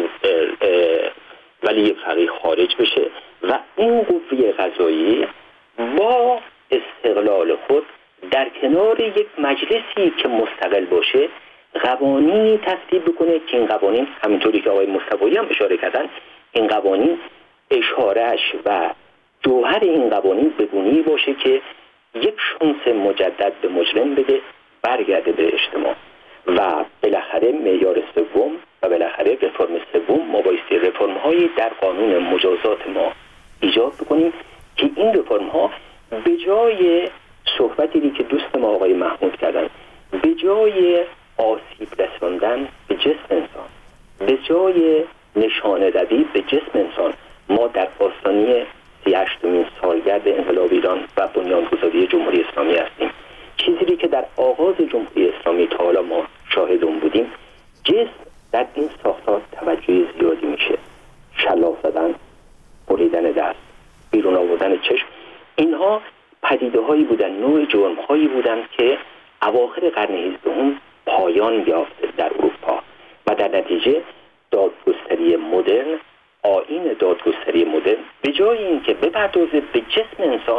ولی فقیه خارج بشه و این قوه قضاییه با استقلال خود در کنار یک مجلسی که مستقل باشه قوانینی تصویب بکنه که این قوانین، همینطوری که آقای مصطفی هم اشاره کردن، این قوانین اشارهش و جوهر این قوانین بگونی باشه که یک شانس مجدد به مجرم بده برگرده به اجتماع. و بالاخره معیار سوم و بالاخره رفرم سوم ما بایستی رفرم هایی در قانون مجازات ما ایجاد بکنیم که این رفرم ها به جای صحبتی که دوست ما آقای محمود کردن، به جای آسیب رساندن به جسم انسان، به جای نشانه روی به جسم انسان، ما در آستانه سی و هشتمین سالگرد انقلاب ایران و بنیانگذاری جمهوری اسلامی هستیم. چیزی که در آغاز جمهوری اسلامی تا حالا ما شاهد اون بودیم، جسم در این ساختار توجه زیادی میشه. شلاق زدن، بریدن دست، بیرون آوردن چشم، اینها پدیده هایی بودن، نوع جرم هایی بودن که اواخر قرن هجدهم پایان یافت در اروپا و در نتیجه دادگستری مدرن، آیین دادگستری مدرن به جای اینکه بپردازه به جسم انسان،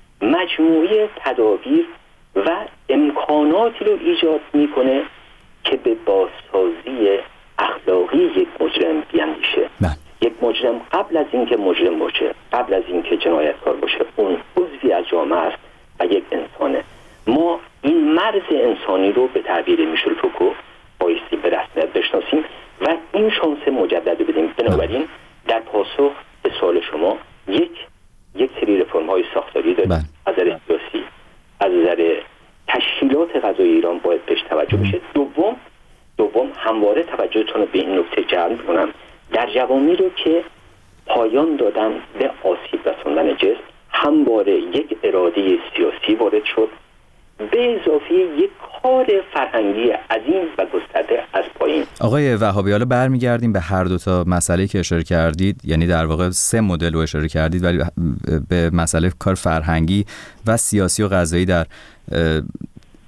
مجموعه تدابیر و امکاناتی رو ایجاد میکنه که به بازسازی اخلاقی یک مجرم بیاندیشه. یک مجرم قبل از اینکه مجرم باشه، قبل از اینکه جنایتکار باشه، اون عضوی از جامعه است و یک انسانه. ما این مرز انسانی رو به تعبیر میشل فوکو بایستی به رسمیت بشناسیم و این شانس مجدد بدیم. بنابراین در پاسخ به سوال شما، یک یک سری رفرم های ساختاری داریم. از نظر سیاسی، از نظر تشکیلات قضایی ایران باید بهش توجه بشه. دوم دوم همواره توجهتون رو به این نکته جلب کنم، در جوامعی رو که پایان دادن به آسیب رساندن جسم، همواره یک اراده سیاسی وارد شد به اضافه یک کار فرهنگی عظیم و گسترده از پایین. آقای وهابی، حالا برمیگردیم به هر دو تا مسئله که اشاره کردید، یعنی در واقع سه مدل رو اشاره کردید، ولی به مسئله کار فرهنگی و سیاسی و قضایی در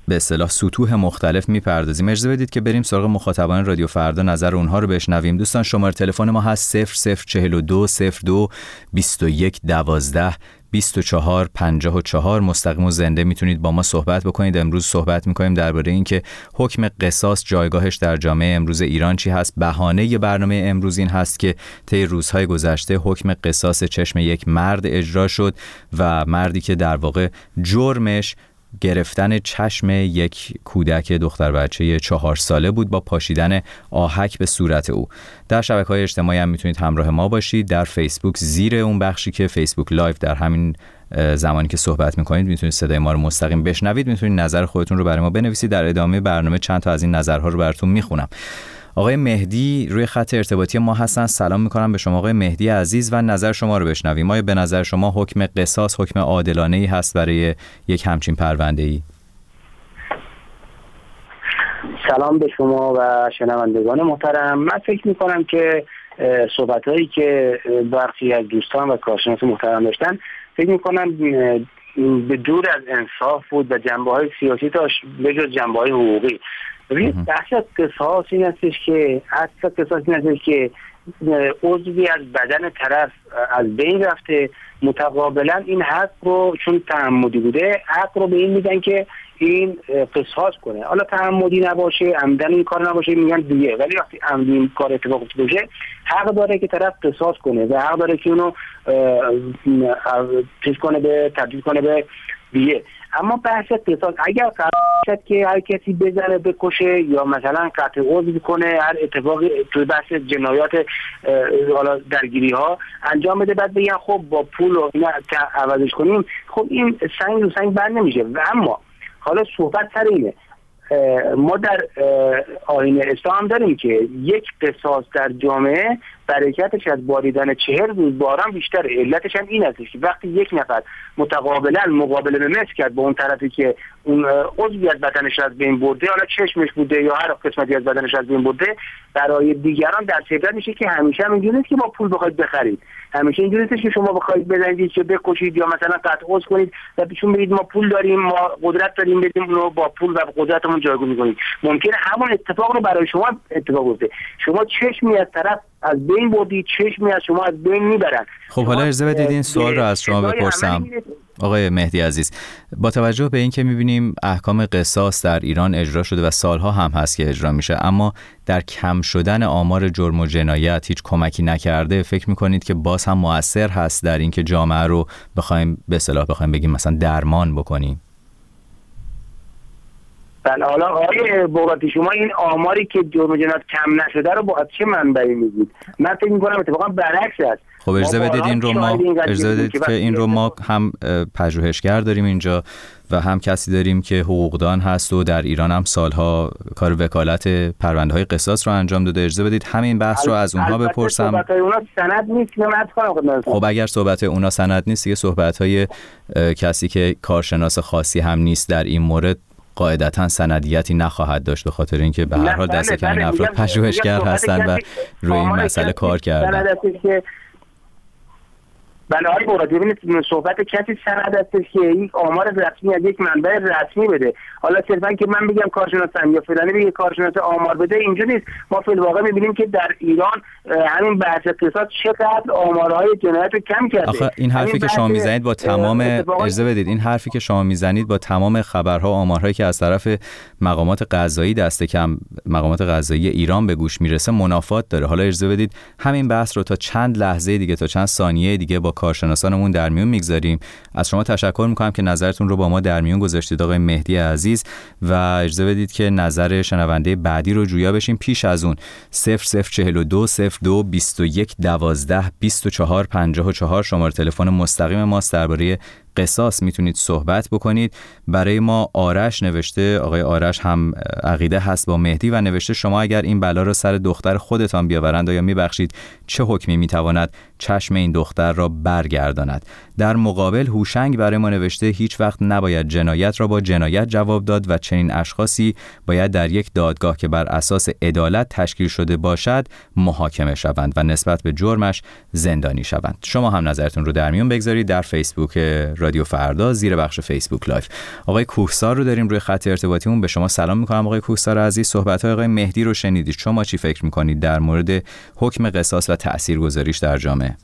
به اصطلاح سطوح مختلف میپردازیم. اجازه بدید که بریم سراغ مخاطبان رادیو فردا، نظر اونها رو بشنویم. دوستان شماره تلفن ما هست صفر صفر چهل و دو صفر دو بیست و یک دوازده بیست و چهار پنجاه و چهار. مستقیم و زنده میتونید با ما صحبت بکنید. امروز صحبت میکنیم درباره این که حکم قصاص جایگاهش در جامعه امروز ایران چی هست. بهانه برنامه امروز این هست که طی روزهای گذشته حکم قصاص چشم یک مرد اجرا شد و مردی که در واقع جرمش گرفتن چشم یک کودک دختر بچه چهار ساله بود با پاشیدن آهک به صورت او. در شبکه‌های اجتماعی هم میتونید همراه ما باشید. در فیسبوک زیر اون بخشی که فیسبوک لایو، در همین زمانی که صحبت میکنید میتونید صدای ما رو مستقیم بشنوید. میتونید نظر خودتون رو برای ما بنویسید. در ادامه برنامه چند تا از این نظرها رو براتون میخونم. آقای مهدی روی خط ارتباطی ما هستن. سلام میکنم به شما آقای مهدی عزیز و نظر شما رو بشنویم. آیا به نظر شما حکم قصاص حکم عادلانه‌ای هست برای یک همچین پرونده‌ای؟ سلام به شما و شنوندگان محترم. من فکر میکنم که صحبت‌هایی که برخی از دوستان و کارشناس محترم داشتن فکر میکنم به دور از انصاف بود و جنبه‌های سیاسی تا به جز جنبه‌های حقوقی. ببینید بحث قصاص این هستش که اصلا قصاص این هستش که عضوی از بدن طرف از بین رفته، متقابلا این حق رو چون تعمدی بوده حق رو به این میدن که این قصاص کنه. حالا تعمدی نباشه، عمدن این کار نباشه میگن دیگه، ولی وقتی عمدی این کار اتفاق افتاده حق داره که طرف قصاص کنه و حق داره که اونو چیز کنه به تبدیل کنه به دیگه. اما بحث قصاص اگر قرار شد که هر کسی بزنه بکشه یا مثلا قطع عضو کنه، هر اتفاقی توی بحث جنایات حالا درگیری ها انجام بده، بعد بگن خب با پول و اینا عوضش کنیم، خب این سنگ رو سنگ بر نمیشه. و اما حالا صحبت سر اینه، ما در آیین اسلام داریم که یک قصاص در جامعه برکتش از باریدن چهر روز باران بیشتره. علتش هم این است که وقتی یک نفر متقابلا مقابله به مثل کرد با اون طرفی که اون عضوی از بدنش از بین برده، حالا چشمش بوده یا هر قسمتی از بدنش از بین برده، برای دیگران در عبرت میشه که همیشه هم اینجوری نیست که با پول بخواید بخرید، همیشه اینجوری نیست که شما بخواید بزنید که بکشید یا مثلا قطع عضو کنید و پیشون بگید ما پول داریم، ما قدرت داریم، بدیم اونو با پول و قدرتمون جایگزین می‌کنید. ممکنه همون اتفاق رو برای شما اتفاق بیفته. شما چشمی از طرف از بین بردی، چشمی از شما از بین میبرن. خب حالا اجازه بدید این سوال رو از شما بپرسم آقای مهدی عزیز. با توجه به اینکه می‌بینیم احکام قصاص در ایران اجرا شده و سالها هم هست که اجرا میشه، اما در کم شدن آمار جرم و جنایت هیچ کمکی نکرده، فکر می‌کنید که باز هم مؤثر هست در اینکه جامعه رو بخوایم به اصطلاح بخوایم بگیم مثلا درمان بکنیم؟ بله، حالا آقای بغراتی شما این آماری که جرم و جنایت کم نشده رو با چه منبعی میگید؟ من فکر می‌کنم اتفاقا برعکس است. خب اجازه بدید این رو ما اجازه بدید که این رو ما هم پژوهشگر داریم اینجا و هم کسی داریم که حقوقدان هست و در ایران هم سالها کار وکالت پرونده‌های قصاص رو انجام داده. اجازه بدید همین بحث رو از اونها بپرسم. صحبت‌های اونا سند نیست که من کنم. خب اگر صحبت اونا سند نیست، دیگه صحبت‌های کسی که کارشناس خاصی هم نیست در این مورد قاعدتاً سندیتی نخواهد داشت، به خاطر اینکه به هر حال دست کم این افراد پژوهشگر هستن و روی این مسئله کار کردن. بله آقای بغراتی، ببینید صحبت کسی سند هستش که یک آمار رسمی از یک منبع رسمی بده. حالا صرفا که من بگم کارشناسم یا فلانی بگه کارشناس آمار بده اینجا نیست. ما فی الواقع می‌بینیم که در ایران همین بحث قصاص چقدر آمارهای جنایت رو کم کرده. آخه این حرفی که شما میزنید با تمام اجازه بدید این حرفی که شما میزنید با تمام خبرها و آمارهایی که از طرف مقامات قضایی دست کم مقامات قضایی ایران به گوش میرسه منافات داره. حالا اجازه بدید همین بحث رو تا چند لحظه دیگه تا چند ثانیه دیگه با کارشناسانمون در میون میگذاریم. از شما تشکر میکنم که نظرتون رو با ما در میون گذاشتید آقای مهدی عزیز و اجازه بدید که نظر شنونده بعدی رو جویا بشیم. پیش از اون صفر صفر چهل و دو صفر دو بیست و یک دوازده بیست و چهار پنجاه و چهار شماره تلفن مستقیم ماست. درباره قصاص میتونید صحبت بکنید. برای ما آرش نوشته، آقای آرش هم عقیده هست با مهدی و نوشته شما اگر این بلا رو سر دختر خودتان بیاورند آیا میبخشید؟ چه حکمی میتواند چشم این دختر را برگرداند؟ در مقابل هوشنگ برای ما نوشته هیچ وقت نباید جنایت را با جنایت جواب داد و چنین اشخاصی باید در یک دادگاه که بر اساس عدالت تشکیل شده باشد محاکمه شوند و نسبت به جرمش زندانی شوند. شما هم نظرتون رو در میون بگذارید در فیسبوک رادیو فردا زیر بخش فیسبوک لایو. آقای کوهسار رو داریم روی خط ارتباطیمون. به شما سلام میکنم آقای کوهسار عزیز. صحبت‌های آقای مهدی رو شنیدید، شما چی فکر میکنید در مورد حکم قصاص و تاثیرگذاریش در جامعه؟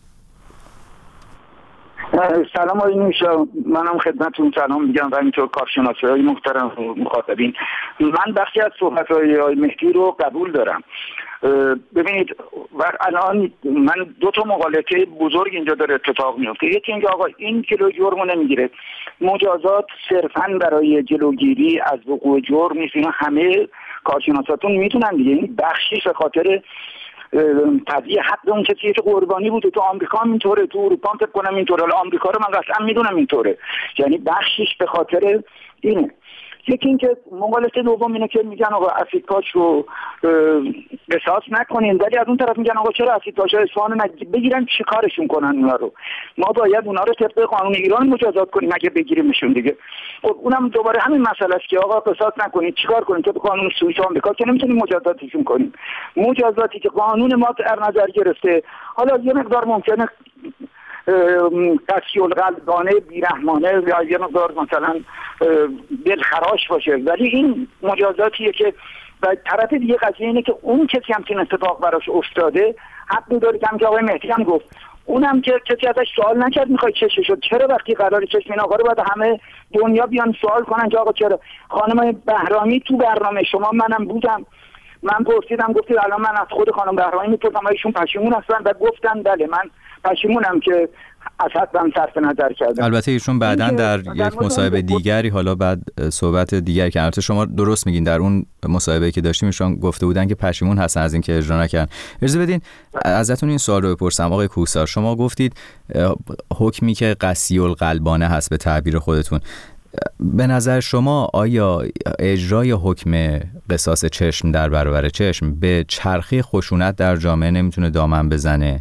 سلام آقای نوشا، منم خدمتتون سلام میگم و اینطور کارشناسای محترم مخاطبین. من بخشی از صحبت‌های آقای مهدی رو قبول دارم. ببینید و الان من دو تا مقالطه بزرگ اینجا داره اتفاق میفته. یکی اینکه آقا این جلو جرم نمیگیره، مجازات صرفاً برای جلوگیری از وقوع جرم نیست، اینا همه کارشناساتون میتونن دیگه. این بخشی به خاطر تضییع حق اون کسی که قربانی بوده. تو آمریکا هم اینطوره، تو اروپا هم فکر کنم اینطوره، حالا آمریکا رو من قطعا میدونم اینطوره. یعنی بخشش به خاطر اینه. یکی اینکه مقالطه دوم اینه که میگن آقا اسید پاش رو قصاص نکنین، ولی از اون طرف میگن آقا چرا اسید پاش اصفهان بگیرن چی کارشون کنن اونا رو؟ ما باید اونا رو طبق قانون ایران مجازات کنیم اگه بگیریمشون دیگه. خب اونم دوباره همین مسئله است که آقا قصاص نکنید، چیکار کنید؟ طبق قانون سوئیس و آمریکا که نمیتونیم مجازاتشون کنیم. مجازاتی که قانون ما در نظر گرفته، حالا یه مقدار ممکنه قسی القلبانه بیرحمانه یا یه مقدار مثلا دلخراش باشه، ولی این مجازاتیه که و طرف دیگه قضیه اینه که اون کسی هم که اتفاق براش افتاده حق داره که آقای مهدی هم گفت، اونم که کسی ازش سوال نکرد میخوای چشه شد، چرا وقتی قرار چشم این آقا رو باید همه دنیا بیان سوال کنن که آقا چرا؟ خانم بهرامی تو برنامه شما منم بودم، من پرسیدم گفتید الان من از خود خانم بهرامی میپرسم ایشون پشیمون هستن و گفتن بله من پشیمونم که از حدم صرف نظر کردم. البته ایشون بعداً در یک مصاحبه دیگری، حالا بعد صحبت دیگری که البته شما درست میگین، در اون مصاحبه‌ای که داشتیم ایشون گفته بودن که پشیمون هستن از اینکه اجرا نکردن. اجازه بدین ازتون این سوال رو بپرسم آقای کوهسار. شما گفتید حکمی که قسی القلبانه هست به تعبیر خودتون. به نظر شما آیا اجرای حکم قصاص چشم در برابر چشم به چرخی خشونت در جامعه نمیتونه دامن بزنه؟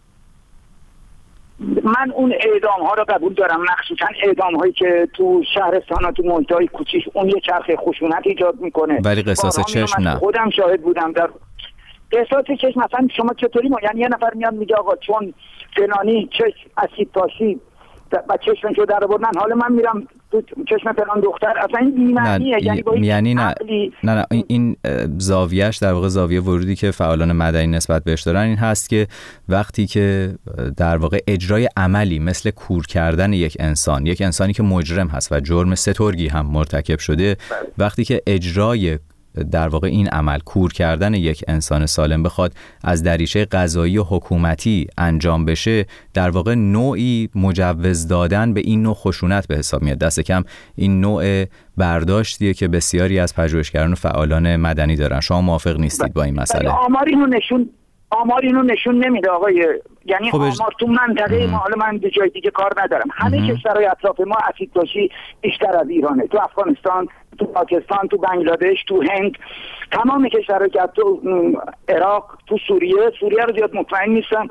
من اون اعدام ها رو قبول دارم، مخصوصا اعدام هایی که تو شهرستان ها تو محیط های کوچیک اون یه چرخ خشونت ایجاد میکنه، ولی قصاص چشم نه. خودم شاهد بودم در قصاص چشم. مثلا شما چطوری ما یعنی یه نفر میاد میگه آقا چون فلانی چشم اسید پاشی و چشمش رو در آوردن، حالا من میرم تو چشم فلان دختر، اصلا این بی‌معنیه. یعنی با یعنی نه نه نه این, این زاویهش در واقع زاویه ورودی که فعالان مدنی نسبت بهش دارن این هست که وقتی که در واقع اجرای عملی مثل کور کردن یک انسان، یک انسانی که مجرم هست و جرم سترگی هم مرتکب شده، وقتی که اجرای در واقع این عمل کور کردن یک انسان سالم بخواد از دریچه قضایی و حکومتی انجام بشه، در واقع نوعی مجوز دادن به این نوع خشونت به حساب میاد. دست کم این نوع برداشتیه که بسیاری از پژوهشگران و فعالان مدنی دارن. شما موافق نیستید با این مسئله؟ آمار اینو نشون آمار اینو نشون نمیده آقای، یعنی خب آمار تو منطقه ما، حالا من به جای دیگه کار ندارم، همه کشورهای اطراف ما اسید پاشی بیشتر از ایرانه. تو افغانستان، تو پاکستان، تو بنگلادش، تو هند، تمام کشورها که تو عراق، تو سوریه سوریه رو زیاد مطمئن نیستم،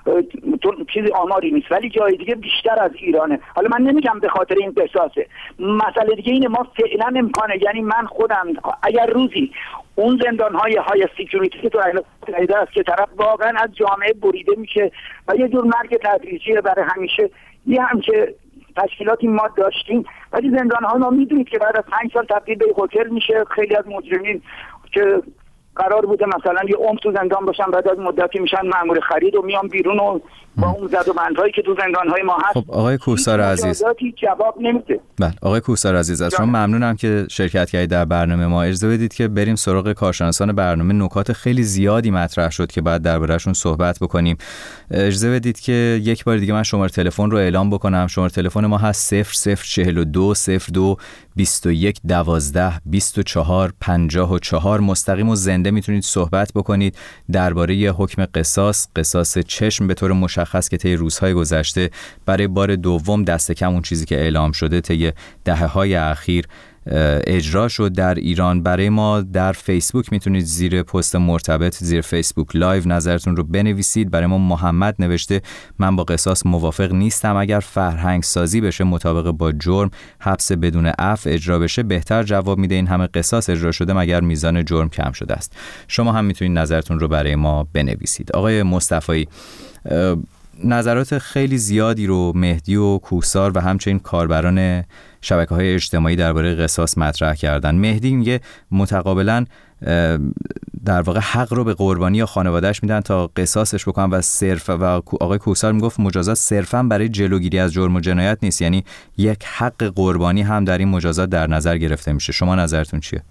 تو چیزی آماری نیست، ولی جای دیگه بیشتر از ایرانه. حالا من نمیگم به خاطر این قصاصه، مسئله دیگه اینه ما فعلا امکانه، یعنی من خودم اگر روزی اون زندان‌های های سکیوریتی که تو ایده است که طرف واقعا از جامعه بریده میشه و یه جور مرگ تدریجیه برای همیشه، یه همچه تشکیلاتی ما داشتیم، ولی زندان‌ها ما میدونید که بعد از پنج سال تبدیل به هتل میشه. خیلی از مجرمین که قرار بوده مثلا یه عمر تو زندان باشن بعد از مدتی میشن مأمور خرید و میان بیرون و با اون زد و بندهایی که تو زندان‌های ما هست. خب آقای کوهسار عزیز جواب نمیده. بله آقای کوهسار عزیز، از شما ممنونم که شرکت کردید در برنامه ما. اجازه بدید که بریم سراغ کارشناسان برنامه. نکات خیلی زیادی مطرح شد که بعد درباره‌شون صحبت بکنیم. اجازه بدید که یک بار دیگه من شماره تلفن رو اعلام بکنم. شماره تلفن ما هست صفر صفر چهل و دو صفر دو بیست و یک دوازده بیست و چهار پنجاه و چهار. مستقیم و زنده میتونید صحبت بکنید درباره حکم قصاص، قصاص چشم به طور مشخص که طی روزهای گذشته برای بار دوم دست کم اون چیزی که اعلام شده طی دهه‌های اخیر اجرا شد در ایران. برای ما در فیسبوک میتونید زیر پست مرتبط زیر فیسبوک لایو نظرتون رو بنویسید. برای ما محمد نوشته من با قصاص موافق نیستم، اگر فرهنگ سازی بشه مطابق با جرم حبس بدون عفو اجرا بشه بهتر جواب میده. این همه قصاص اجرا شده مگر میزان جرم کم شده است؟ شما هم میتونید نظرتون رو برای ما بنویسید. آقای مصطفی، نظرات خیلی زیادی رو مهدی و کوهسار و همچنین کاربران شبکه‌های اجتماعی درباره قصاص مطرح کردن. مهدی میگه متقابلاً در واقع حق رو به قربانی یا خانواده‌اش میدن تا قصاصش بکنن و صرف و آقای کوهسار میگفت مجازات صرفاً برای جلوگیری از جرم و جنایت نیست، یعنی یک حق قربانی هم در این مجازات در نظر گرفته میشه. شما نظرتون چیه؟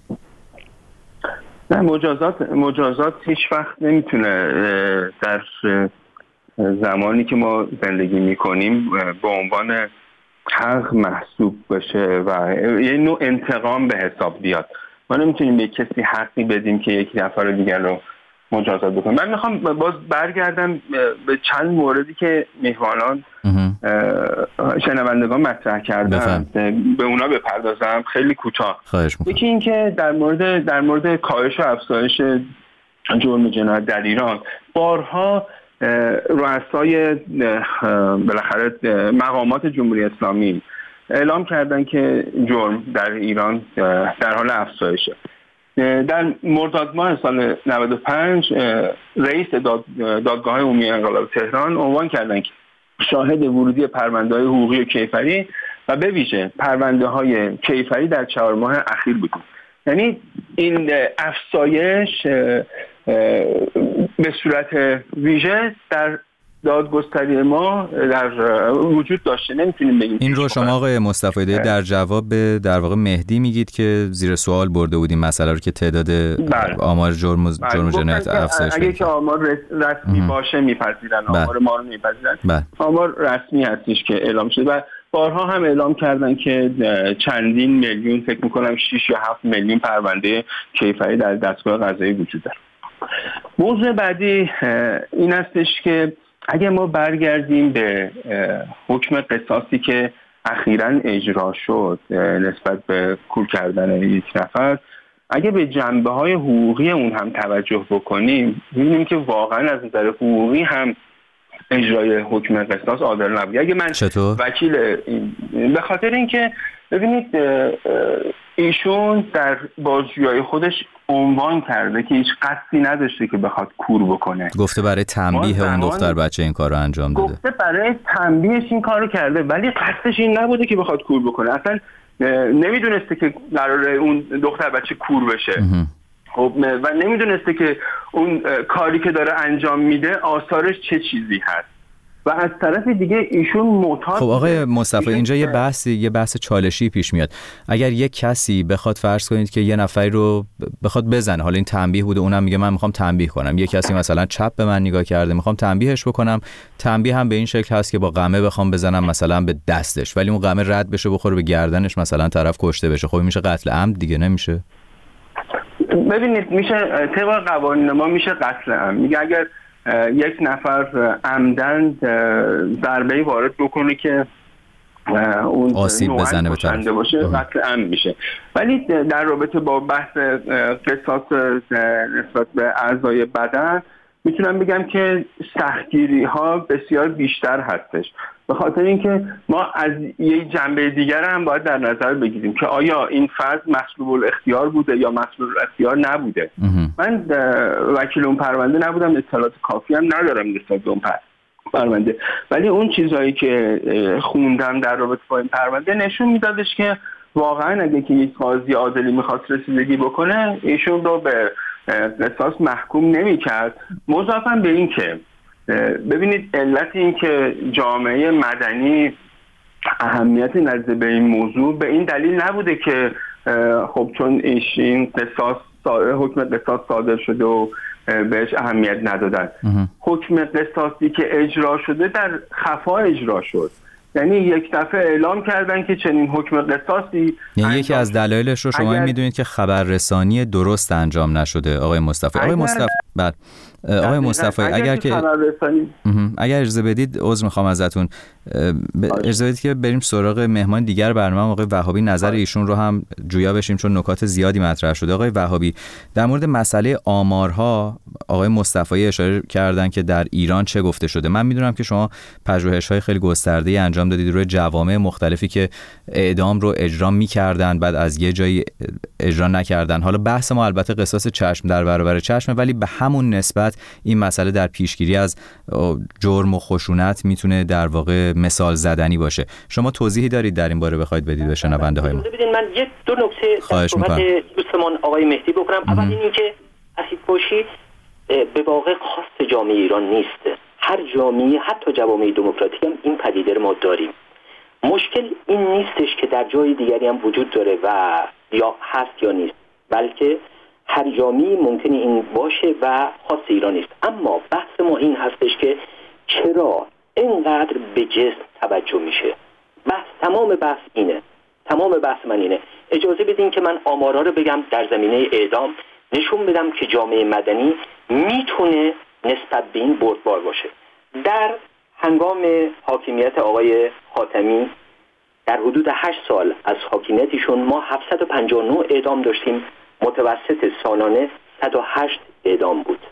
نه، مجازات مجازات هیچ وقت نمیتونه در زمانی که ما زندگی میکنیم به عنوان حق محسوب بشه و یه نوع انتقام به حساب بیاد. ما نمیتونیم به کسی حقی بدیم که یک نفر دیگر رو مجازات بکنه. من میخوام باز برگردم به چند موردی که میهمانان شنوندگان مطرح کردن، به اونا بپردازم خیلی کوتاه. یکی این که در مورد در مورد کاهش و افزایش جرم جنایت در ایران، بارها رؤسای بالاخره مقامات جمهوری اسلامی اعلام کردن که جرم در ایران در حال افزایشه. در مرداد ماه سال نود و پنج رئیس داد، دادگاه عمومی انقلاب تهران عنوان کردن که شاهد ورودی پرونده‌های حقوقی و کیفری و به ویژه پرونده‌های کیفری در چهار ماه اخیر بود. یعنی این افزایش به صورت ویژه در دادگستری ما در وجود داشته. نمیتونیم بگیم این رو شما آقای مصطفی در جواب به در واقع مهدی میگید که زیر سوال برده بودیم مسئله رو که تعداد بله. آمار جرم و جرم و جنایت افزایش اگه که آمار رسمی باشه میپذیرن، آمار ما رو میپذیرن. آمار رسمی هستش که اعلام شده و بارها هم اعلام کردن که چندین میلیون، فکر میکنم شش یا هفت میلیون پرونده کیفری در دستگاه قضایی وجود داره. موضوع بعدی این هستش که اگه ما برگردیم به حکم قصاصی که اخیراً اجرا شد نسبت به کور کردن یک نفر، اگه به جنبه‌های حقوقی اون هم توجه بکنیم می‌بینیم که واقعاً از نظر حقوقی هم اجرای حکم قصاص عادل نبود. اگه من چطور؟ وکیل این به خاطر اینکه ببینید ایشون در بازجویی خودش عنوان کرده که هیچ قصدی نداشته که بخواد کور بکنه. گفته برای تنبیه اون دختر بچه این کارو انجام داده. گفته برای تنبیهش این کارو کرده، ولی قصدش این نبوده که بخواد کور بکنه. اصلا نمیدونسته که قراره اون دختر بچه کور بشه. خب و نمیدونسته که اون کاری که داره انجام میده آثارش چه چیزی هست. و از طرف دیگه ایشون معتاد. خب آقای مصطفی اینجا یه بحثی یه بحث چالشی پیش میاد. اگر یک کسی بخواد فرض کنید که یه نفری رو بخواد بزنه، حالا این تنبیه بوده، اونم میگه من میخوام تنبیه کنم، یه کسی مثلا چپ به من نگاه کرده میخوام تنبیهش بکنم، تنبیه هم به این شکل هست که با قمه بخوام بزنم مثلا به دستش، ولی اون قمه رد بشه بخوره به گردنش، مثلا طرف کشته بشه. خب میشه قتل عمد دیگه، نمیشه؟ ببینید میشه طبق قوانین ما میشه قتل عمد. میگه اگر یک نفر عمدن ضربه‌ای وارد بکنه که اون آسیب بزنه به طرف باشه قتل عمد میشه. ولی در رابطه با بحث قصاص نسبت به اعضای بدن میتونم بگم که سختگیری ها بسیار بیشتر هستش، به خاطر اینکه ما از یک جنبه دیگر هم باید در نظر بگیریم که آیا این فرد مسلوب الاختیار بوده یا مسلوب الاختیار نبوده. من وکیل اون پرونده نبودم، اطلاعات کافی هم ندارم نسبت به اون پرونده، ولی اون چیزهایی که خوندم در رابطه با این پرونده نشون میدادش که واقعا اگه که یک قاضی عادلی میخواست رسیدگی بکنه ایشون رو به قصاص محکوم نمی‌کرد. مضافاً به این که ببینید علت این که جامعه مدنی اهمیت نظر به این موضوع به این دلیل نبوده که خب چون این قصاص حکم قصاص صادر شده و بهش اهمیت ندادن. حکم قصاصی که اجرا شده در خفا اجرا شد، یعنی یک دفعه اعلام کردن که چنین حکم قصاصی. یعنی یکی از دلایلش رو شما اگر... میدونید که خبررسانی درست انجام نشده آقای مصطفی. آقای مصطفی بعد آقای مصطفی اگر, اگر که اگر اجازه بدید عذر میخوام ازتون، اجازه بدید که بریم سراغ مهمان دیگر برنامه آقای وهابی، نظر ایشون رو هم جویا بشیم چون نکات زیادی مطرح شده. آقای وهابی در مورد مسئله آمارها آقای مصطفی اشاره کردن که در ایران چه گفته شده. من میدونم که شما پژوهش‌های خیلی گسترده‌ای انجام دادید روی جوامع مختلفی که اعدام رو اجرا می‌کردن بعد از یه جایی اجرا نکردن. حالا بحث ما البته قصاص چشم در برابر چشم، ولی به همون نسبت این مسئله در پیشگیری از جرم و خشونت میتونه در واقع مثال زدنی باشه. شما توضیحی دارید در این باره بخواید بدید به شنونده های ما؟ ببینید من یک دو نکته در صحبت دوستمان آقای مهدی بکنم. اول این که اسیدپاشی به واقع خاص جامعه ایران نیست. هر جامعه، حتی جوامع دموکراتیک هم این پدیده رو ما داریم. مشکل این نیستش که در جای دیگری هم وجود داره و یا هست یا نیست، بلکه هر جامعه ممکنه این باشه و خاص ایران نیست. اما بحث ما این هستش که چرا اینقدر به جسم توجه میشه. بحث تمام بحث اینه. تمام بحث من اینه. اجازه بدین که من آمارا رو بگم در زمینه اعدام، نشون بدم که جامعه مدنی میتونه نسبت به این بردبار باشه. در هنگام حاکمیت آقای خاتمی در حدود هشت سال از حاکمیتشون ما هفتصد و پنجاه و نه اعدام داشتیم، متوسط سالانه صد و هشت اعدام بود.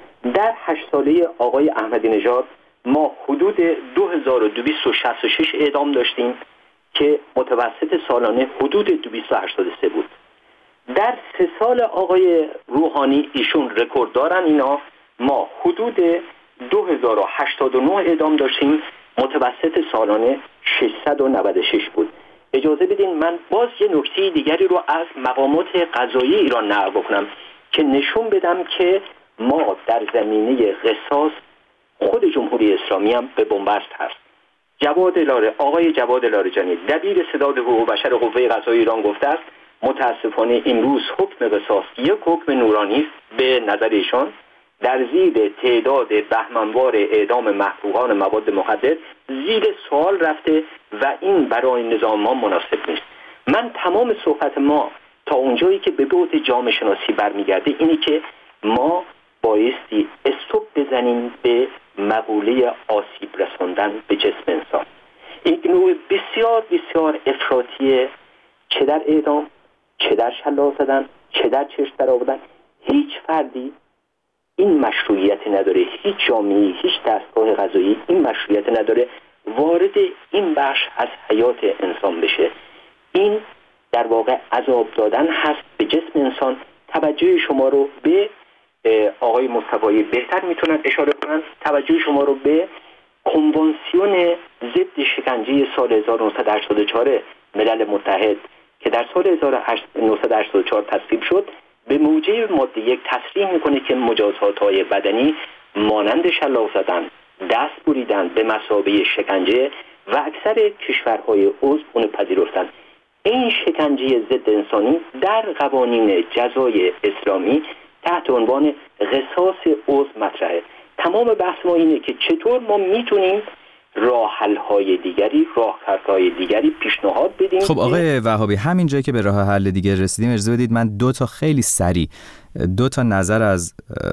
در هشت ساله آقای احمدی نژاد ما حدود دو هزار و دویست و شصت و شش اعدام داشتیم که متوسط سالانه حدود دویست و هشتاد و سه بود. در سه سال آقای روحانی، ایشون رکورد دارن اینا، ما حدود دو هزار و هشتاد و نه اعدام داشتیم، متوسط سالانه ششصد و نود و شش بود. اجازه بدین من باز یه نکته دیگری رو از مقامات قضایی ایران نقل بکنم که نشون بدم که ما در زمینه قصاص خود جمهوری اسلامی هم به بنبست هست. جواد لاره، آقای جواد لاریجانی، دبیر ستاد حقوق بشر قوه قضاییه ایران گفته است متاسفانه امروز حکم قصاص یک حکم نورانی است به نظر ایشان، در زیر تعداد بهمنوار اعدام محقوقان مواد مخدر زیر سوال رفته و این برای نظام ما مناسب نیست. من تمام صحبت ما تا اونجایی که به بعد جامعه شناسی برمیگرده اینی که ما بایستی استوب بزنیم به مقوله آسیب رساندن به جسم انسان. این نوع بسیار بسیار افراطیه، چه در اعدام، چه در شلاق زدن، چه در چشم در آوردن. هیچ فردی این مشروعیت نداره، هیچ جامعه‌ای، هیچ دستگاه قضایی این مشروعیت نداره وارد این بخش از حیات انسان بشه. این در واقع عذاب دادن هست به جسم انسان. توجه شما رو به آقای مصطفی بهتر میتونن اشاره کنن، توجه شما رو به کنوانسیون ضد شکنجه سال هزار و نهصد و هشتاد و چهار ملل متحد که در سال هزار و نهصد و هشتاد و چهار تصویب شد، به موجب ماده یک تصریح میکنه که مجازات‌های بدنی مانند شلاق زدن، دست بریدن به مثابه شکنجه و اکثر کشورهای عضو اون پذیرفتن. این شکنجه ضد انسانی در قوانین جزای اسلامی تحت عنوان قصاص عضو مطرحه. تمام بحث ما اینه که چطور ما میتونیم راه حل‌های دیگری، راهکارهای دیگری پیشنهاد بدیم. خب آقای وهابی، همین جایی که به راه حل دیگه رسیدیم اجازه بدید من دو تا خیلی سریع دو تا نظر از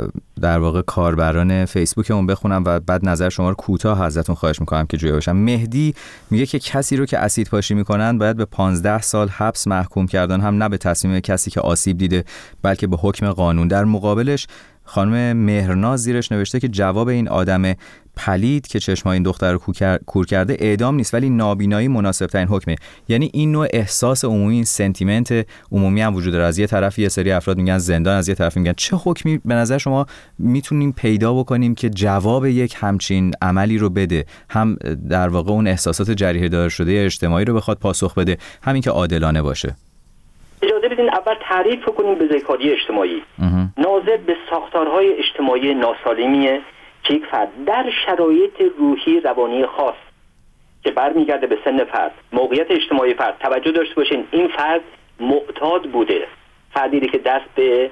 در واقع کاربران فیسبوکمون بخونم و بعد نظر شما رو کوتاه ازتون خواهش میکنم که جویا باشم. مهدی میگه که کسی رو که اسید پاشی میکنن باید به پانزده سال حبس محکوم کردن، هم نه به تصمیم کسی که آسیب دیده بلکه به حکم قانون. در مقابلش خانم مهرناز زیرش نوشته که جواب این آدم پلید که چشمای این دختر رو کور کرده اعدام نیست ولی نابینایی مناسب ترین حکمه. یعنی این نوع احساس عمومی، این سنتیمنت عمومی هم وجود داره. از یه طرف یه سری افراد میگن زندان، از یه طرف میگن چه حکمی به نظر شما میتونیم پیدا بکنیم که جواب یک همچین عملی رو بده، هم در واقع اون احساسات جریحه دار شده اجتماعی رو بخواد پاسخ بده، همین که عادلانه باشه؟ اجازه بدین اول تعریف کنیم بزهکاری اجتماعی. ناظر به ساختارهای اجتماعی ناسالمیه که یک فرد در شرایط روحی روانی خاص که برمیگرده به سن فرد، موقعیت اجتماعی فرد، توجه داشته باشین این فرد معتاد بوده، فردی که دست به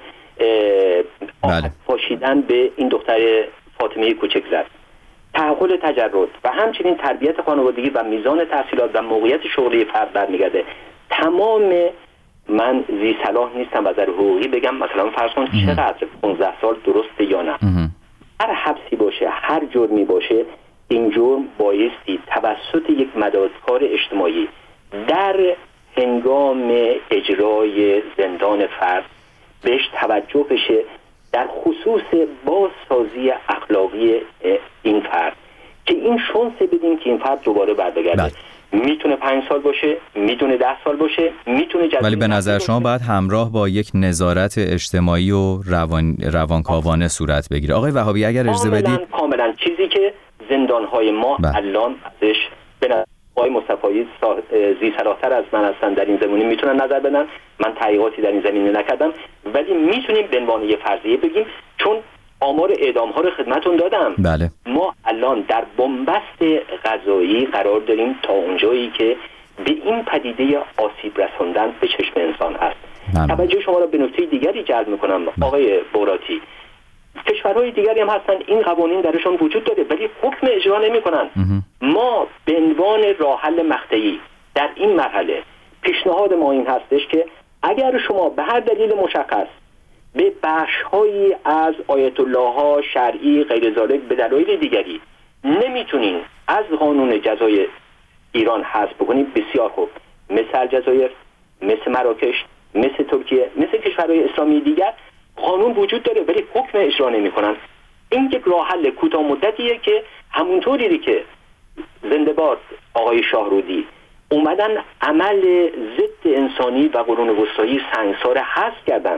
آفت پاشیدن به این دختر فاطمه کوچک زد، تحول تجرد و همچنین تربیت خانوادگی و میزان تحصیلات و موقعیت شغلی فرد برمیگرده. تمام من زی صلاح نیستم و از حقوقی بگم مثلا فرض کن چقدر پانزده سال درسته یا نه. هر حبسی باشه، هر جرمی باشه، این جرم بایستی توسط یک مدادکار اجتماعی در هنگام اجرای زندان فرد بهش توجه بشه، در خصوص بازسازی اخلاقی این فرد که این شانس بدیم که این فرد دوباره برگرده. میتونه پنج سال باشه، میتونه ده سال باشه، میتونه جزای. ولی به نظر شما باید همراه با یک نظارت اجتماعی و روان روانکاوانه صورت بگیره. آقای وهابی اگر اجازه بدید، کاملا چیزی که زندان‌های ما بله. الان ازش به نظر آقای مصطفی زیرسال‌تر از من هستن در این زمینه میتونن نظر بدن. من تحقیقاتی در این زمینه نکردم، ولی میتونیم به عنوان یه فرضیه بگیم، چون آمار اعدام ها رو خدمتون دادم. بله. ما الان در بنبست قضایی قرار داریم تا اونجایی که به این پدیده آسیب رساندن به چشم انسان هست. توجه شما را به نکته دیگری جلب میکنم آقای بوراتی. کشورهای دیگری هم هستن این قوانین درشون وجود داره ولی حکم اجرا نمیکنن. ما به عنوان راه حل مقطعی در این مرحله پیشنهاد ما این هستش که اگر شما به هر دلیل مشخص به بخش‌هایی از آیت الله ها شرعی غیر ذالک به دلایل دیگری نمیتونین از قانون جزای ایران حذف بکنید، بسیار خوب، مثل الجزایر، مثل مراکش، مثل ترکیه، مثل کشورهای اسلامی دیگر قانون وجود داره ولی حکم اجرا نمیکنن. این یک راه حل کوتاه مدتیه که همونطوری که زنده باد آقای شاهرودی اومدن عمل ضد انسانی و قرون وسطایی سنگسار حذف کردن.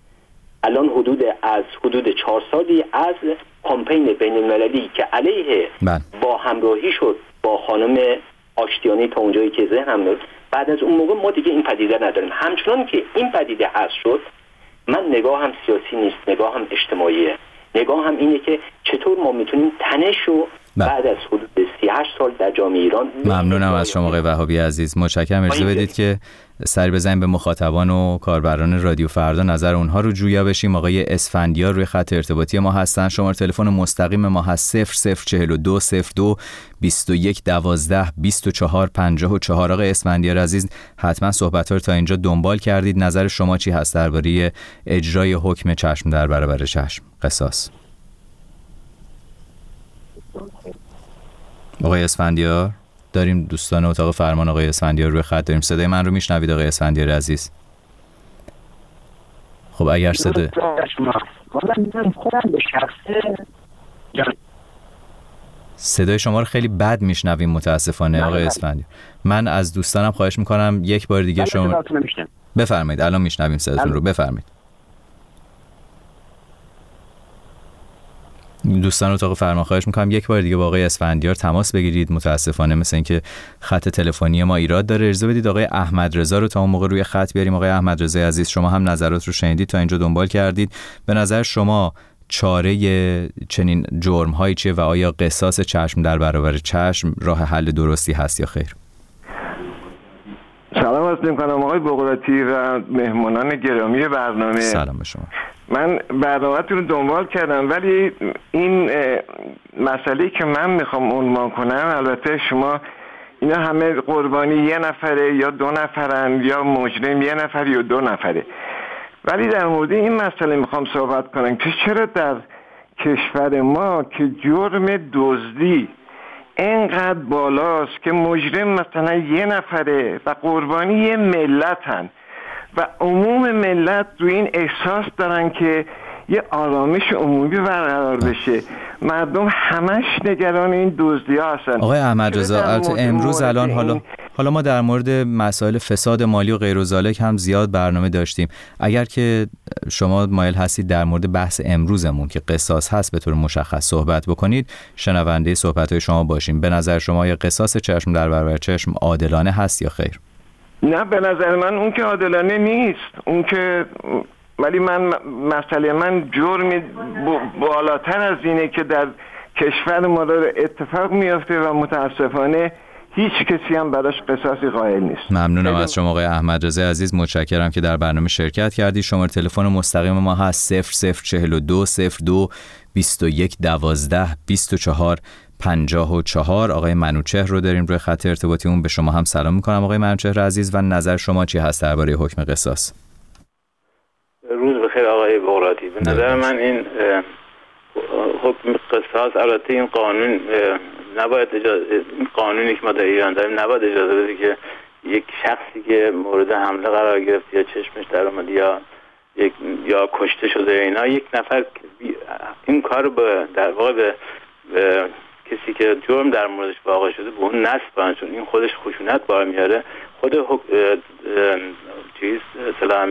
الان حدود از حدود چهار سالی از کمپین بین المللی که علیه من. با همراهی شد با خانم آشتیانی تا اونجایی که ذهنم میاد، بعد از اون موقع ما دیگه این پدیده نداریم. همچنان که این پدیده هست شد، من نگاه هم سیاسی نیست، نگاه هم اجتماعیه. نگاه هم اینه که چطور ما میتونیم تنش رو بعد از حدود سی و هشت سال در جامعه ایران. ممنونم از شما آقای وهابی عزیز، متشکرم. اجازه بدید که سری بزنیم به مخاطبان و کاربران رادیو فردا، نظر اونها رو جویا بشیم. آقای اسفندیار روی خط ارتباطی ما هستن. شماره تلفن مستقیم ما هست صفر صفر چهل و دو صفر دو بیست و یک دوازده بیست و چهار پنجاه و چهار. آقای اسفندیار عزیز، حتما صحبت‌ها رو تا اینجا دنبال کردید. نظر شما چی هست درباره اجرای حکم چشم در برابر چشم، قصاص؟ آقای اسفندیار، داریم دوستان اتاق فرمان آقای اسفندیار روی خط داریم. صدای من رو میشنوید آقای اسفندیار عزیز؟ خب اگر صدای صدای شما رو خیلی بد میشنویم متاسفانه آقای اسفندیار. من از دوستانم خواهش میکنم یک بار دیگه شما بفرمایید. الان میشنویم صداتون رو، بفرمایید. دوستان اتاق فرمان خواهش میکنم یک بار دیگه با آقای اسفندیار تماس بگیرید. متاسفانه مثل اینکه خط تلفنی ما ایراد داره. اجازه بدید آقای احمد رضا رو تا اون موقع روی خط بیاریم. آقای احمد رضا عزیز، شما هم نظرات رو شنیدید، تا اینجا دنبال کردید. به نظر شما چاره چنین جرم هایی چیه و آیا قصاص چشم در برابر چشم راه حل درستی هست یا خیر؟ سلام عرض می‌کنم آقای بقراتی و مهمانان گرامی برنامه. سلام به شما. من برنامه‌تون رو دنبال کردم ولی این مسئله‌ای که من میخوام عنوان کنم، البته شما اینا همه قربانی یه نفره یا دو نفرن یا مجرم یه نفر یا دو نفره، ولی در مورد این مسئله میخوام صحبت کنم که چرا در کشور ما که جرم دزدی اینقدر بالاست که مجرم مثلا یه نفره و قربانی یه ملتن و عموم ملت روی این احساس دارن که یه آرامش عمومی برقرار بشه. مردم همش نگران این دزدی ها هستن. آقای احمد رضا، البته امروز الان حالا حالا ما در مورد مسائل فساد مالی و غیر و ذالک هم زیاد برنامه داشتیم. اگر که شما مایل هستید در مورد بحث امروزمون که قصاص هست به طور مشخص صحبت بکنید، شنونده صحبت‌های شما باشیم. به نظر شما یا قصاص چشم در برابر چشم عادلانه هست یا خیر؟ نه، به نظر من اون که عادلانه نیست، اون که ولی من مسئله من جرم بالاتر از اینه که در کشور ما اتفاق میافته و متاسفانه هیچ کسی هم براش قصاصی قائل نیست. ممنونم از شما آقای احمد رضا عزیز، متشکرم که در برنامه شرکت کردید. شماره تلفن مستقیم ما هست صفر صفر چهل و دو صفر دو بیست و یک دوازده بیست و چهار پنجاه و چهار. آقای منوچهر رو داریم روی خط ارتباطی، اون به شما هم سلام میکنم آقای منوچهر عزیز و نظر شما چی هست درباره حکم قصاص؟ روز بخیر آقای بقراتی. به نظر من این حکم قصاص، البته این قانون نباید اجازه، این قانونی که ما در ایران داریم نباید اجازه بده که یک شخصی که مورد حمله قرار گرفت یا چشمش در اومد یا یک یا کشته شده اینا، یک نفر این کار به در واقع به کسی که جرم در موردش واقع شده به اون نصب کنن، چون این خودش خشونت بار میاره. خود چیز مثلا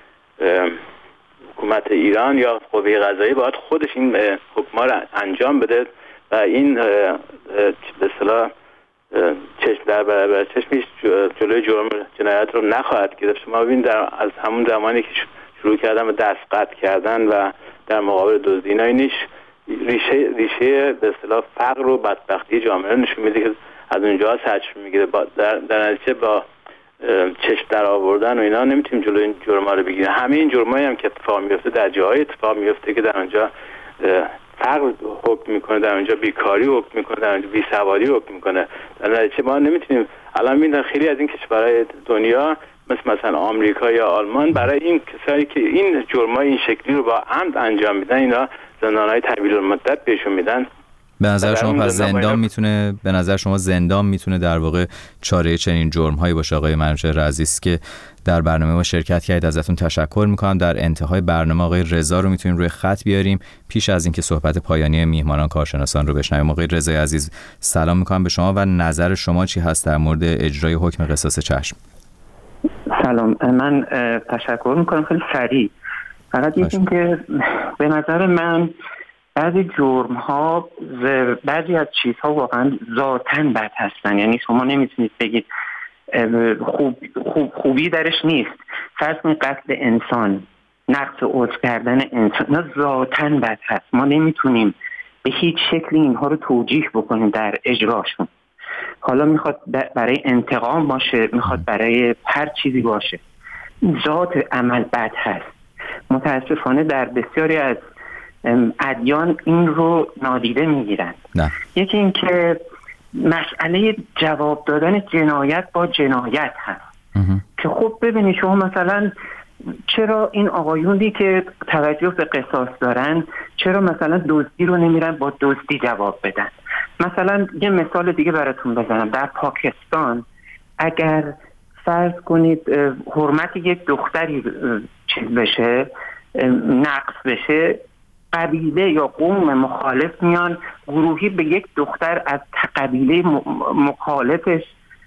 حکومت ایران یا قوه قضاییه باید خودش این حکما رو انجام بده و این به اصطلاح چشم در برابر چشمش جلوی جرم جنایت رو نخواهد گرفت. شما ببین در از همون زمانی که شروع کردن به دست قطع کردن و در مقابل دزدی اینا اینش ریشه ریشه به اصطلاح فقر و بدبختی جامعه رو نشون میده که از اونجا سرچشمه میگیره. در در نتیجه با چشم در آوردن و اینا نمیتونیم جلوی این جرم‌ها رو بگیریم. همه این جرمایی هم که اتفاق میفته در جاهای اتفاق میفته که در اونجا فقر حکم میکنه، در اونجا بیکاری حکم میکنه، در اونجا بیسوادی حکم میکنه. در نتیجه ما نمیتونیم الان میبینید خیلی از این کشورهای دنیا مثل مثلا آمریکا یا آلمان برای این کسایی که این جرمای این شکلی رو با عمد انجام میدن اینا زندانهای طویل المدت بهشون میدن. به نظر شما پس زندان میتونه به نظر شما زندان میتونه در واقع چاره چنین جرم‌هایی باشه؟ آقای منوچهر عزیز که در برنامه ما شرکت کردید ازتون تشکر میکنم. در انتهای برنامه آقای رضا رو میتونیم روی خط بیاریم پیش از اینکه صحبت پایانی میهمانان کارشناسان رو بشنویم. آقای رضای عزیز سلام میکنم به شما و نظر شما چی هست در مورد اجرای حکم قصاص چشم؟ سلام، من تشکر میکنم. خیلی سریع فقط یکی که به نظر من بعضی جرم ها بعضی از چیزها واقعا ذاتاً بد هستن، یعنی شما نمیتونید بگید خوب خوب خوبی درش نیست. فرض کنید قتل انسان، نقص عضو کردن انسان، نه ذاتاً بد هست. ما نمیتونیم به هیچ شکلی اینها رو توجیه بکنیم در اجراشون. حالا میخواد برای انتقام باشه، میخواد برای هر چیزی باشه، ذات عمل بد هست. متاسفانه در بسیاری از ادیان این رو نادیده میگیرن. یکی این که مسئله جواب دادن جنایت با جنایت هست که خب ببینید شما مثلا چرا این آقایونی که توجه به قصاص دارن چرا مثلا دزدی رو نمیرن با دزدی جواب بدن؟ مثلا یه مثال دیگه براتون بزنم. در پاکستان اگر فرض کنید حرمت یک دختری چیز بشه، نقص بشه، قبیله یا قوم مخالف میان گروهی به یک دختر از قبیله مخالفش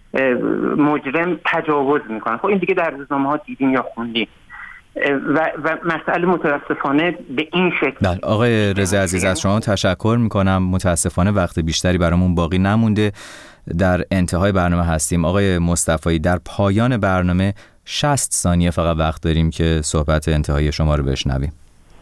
مجرم تجاوز میکنن. خب این دیگه در روزنامه ها دیدیم یا خوندیم و, و مسئله متاسفانه به این شکل. بله آقای رضا عزیز از شما تشکر میکنم. متاسفانه وقت بیشتری برامون باقی نمونده، در انتهای برنامه هستیم. آقای مصطفی در پایان برنامه شصت ثانیه فقط وقت داریم که صحبت انتهایی شما رو بشنویم.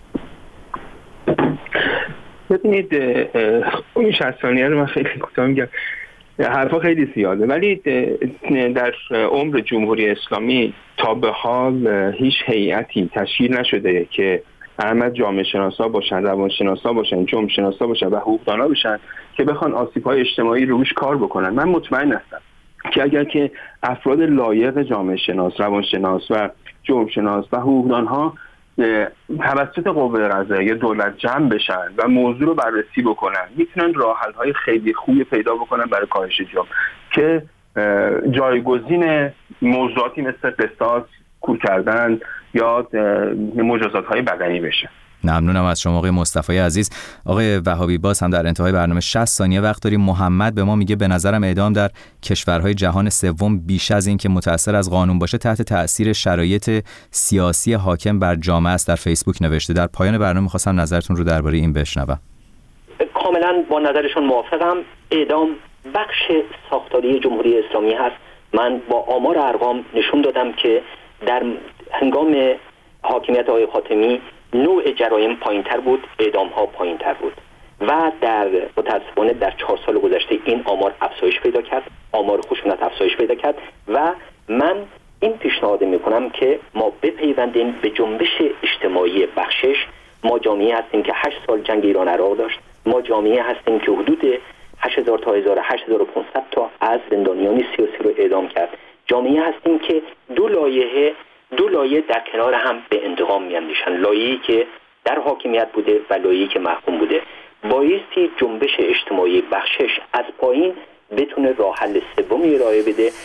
ببینید این شصت ثانیه رو من خیلی کوتاه میگم، حرفا خیلی زیاده، ولی در عمر جمهوری اسلامی تا به حال هیچ هیئتی تشکیل نشده که احمد جامعه شناسا باشن، روانشناسا باشن، جرم شناسا باشن و حقوقدانا باشن که بخوان آسیب‌های اجتماعی روش کار بکنن. من مطمئن هستم که اگر که افراد لایق جامعه شناس، روانشناس و جرم شناس و حقوقدان‌ها توسط قوه قضاییه دولت جمع بشن و موضوع رو بررسی بکنن، میتونن راه حل‌های خیلی خوبی پیدا بکنن برای کاهش جرم که جایگزین موضوعاتی مثل قصاص، کور کردن یا مجازات‌های بدنی بشه. ممنونم از شما آقای مصطفی عزیز. آقای وهابی باز هم در انتهای برنامه شصت ثانیه وقت داریم. محمد به ما میگه به نظرم اعدام در کشورهای جهان سوم بیش از این که متأثر از قانون باشه تحت تأثیر شرایط سیاسی حاکم بر جامعه است. در فیسبوک نوشته. در پایان برنامه می‌خواستم نظرتون رو درباره این بشنوم. کاملا با نظرشون موافقم. اعدام بخش ساختاری جمهوری اسلامی هست. من با آمار ارقام نشون دادم که در هنگام حاکمیت آقای خاتمی نوع جرایم پایین‌تر بود، اعدام‌ها پایین‌تر بود و در متأسفانه در چهار سال گذشته این آمار افزایش پیدا کرد، آمار خشونت افزایش پیدا کرد و من این پیشنهاد می‌کنم که ما بپیوندیم به جنبش اجتماعی بخشش. ما جامعه هستیم که هشت سال جنگ ایران عراق داشت، ما جامعه هستیم که حدود هشت هزار تا هشت هزار و پانصد تا از زندانیان سیاسی رو اعدام کرد. جامعه هستیم که دو لایحه دو لایه در کنار هم به انتقام میاندیشن، لایه‌ای که در حاکمیت بوده و لایه‌ای که محکوم بوده. بایستی جنبش اجتماعی بخشش از پایین بتونه راه حل سومی ارائه بده، راه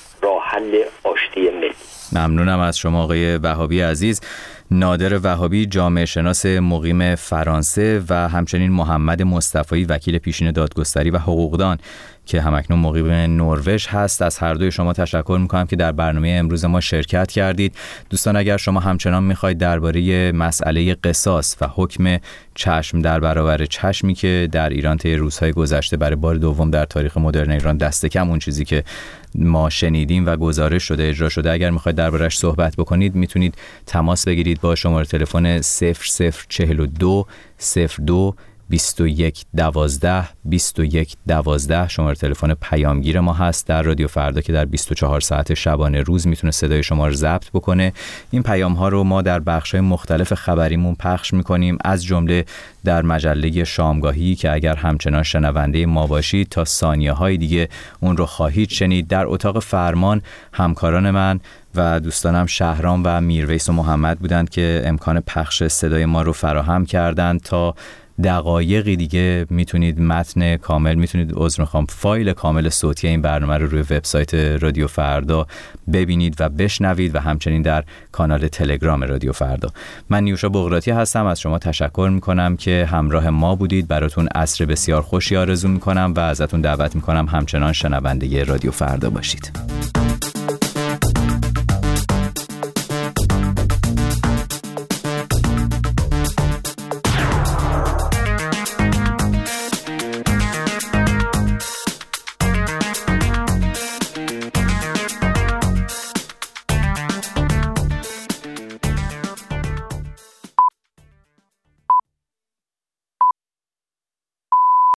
حل آشتی ملی. ممنونم از شما آقای وهابی عزیز. نادر وهابی، جامعه شناس مقیم فرانسه، و همچنین محمد مصطفی، وکیل پیشین دادگستری و حقوقدان که همکنون مقیم نروژ هست. از هر دوی شما تشکر میکنم که در برنامه امروز ما شرکت کردید. دوستان اگر شما همچنان میخواید درباره مسئله قصاص و حکم چشم در برابر چشمی که در ایران طی روزهای گذشته برای بار دوم در تاریخ مدرن ایران دست کم اون چیزی که ما شنیدیم و گزارش شده اجرا شده، اگر میخواید دربارش صحبت بکنید میتونید تماس بگیرید با شماره تلفن صفر صفر چهل و دو صفر دو بیست و یک دوازده بیست و یک دوازده. شماره تلفن پیامگیر ما هست در رادیو فردا که در بیست و چهار ساعت شبانه روز میتونه صدای شما رو ضبط بکنه. این پیام ها رو ما در بخش‌های مختلف خبریمون پخش میکنیم، از جمله در مجله شامگاهی که اگر همچنان شنونده ما باشید تا ثانیه های دیگه اون رو خواهید شنید. در اتاق فرمان همکاران من و دوستانم شهرام و میرویس و محمد بودند که امکان پخش صدای ما رو فراهم کردند. تا دقایقی دیگه میتونید متن کامل، میتونید عذر میخوام فایل کامل صوتی این برنامه رو روی وبسایت رادیو فردا ببینید و بشنوید و همچنین در کانال تلگرام رادیو فردا. من نیوشا بغراتی هستم، از شما تشکر میکنم که همراه ما بودید. براتون عصر بسیار خوشی آرزو میکنم و ازتون دعوت میکنم همچنان شنونده رادیو فردا باشید.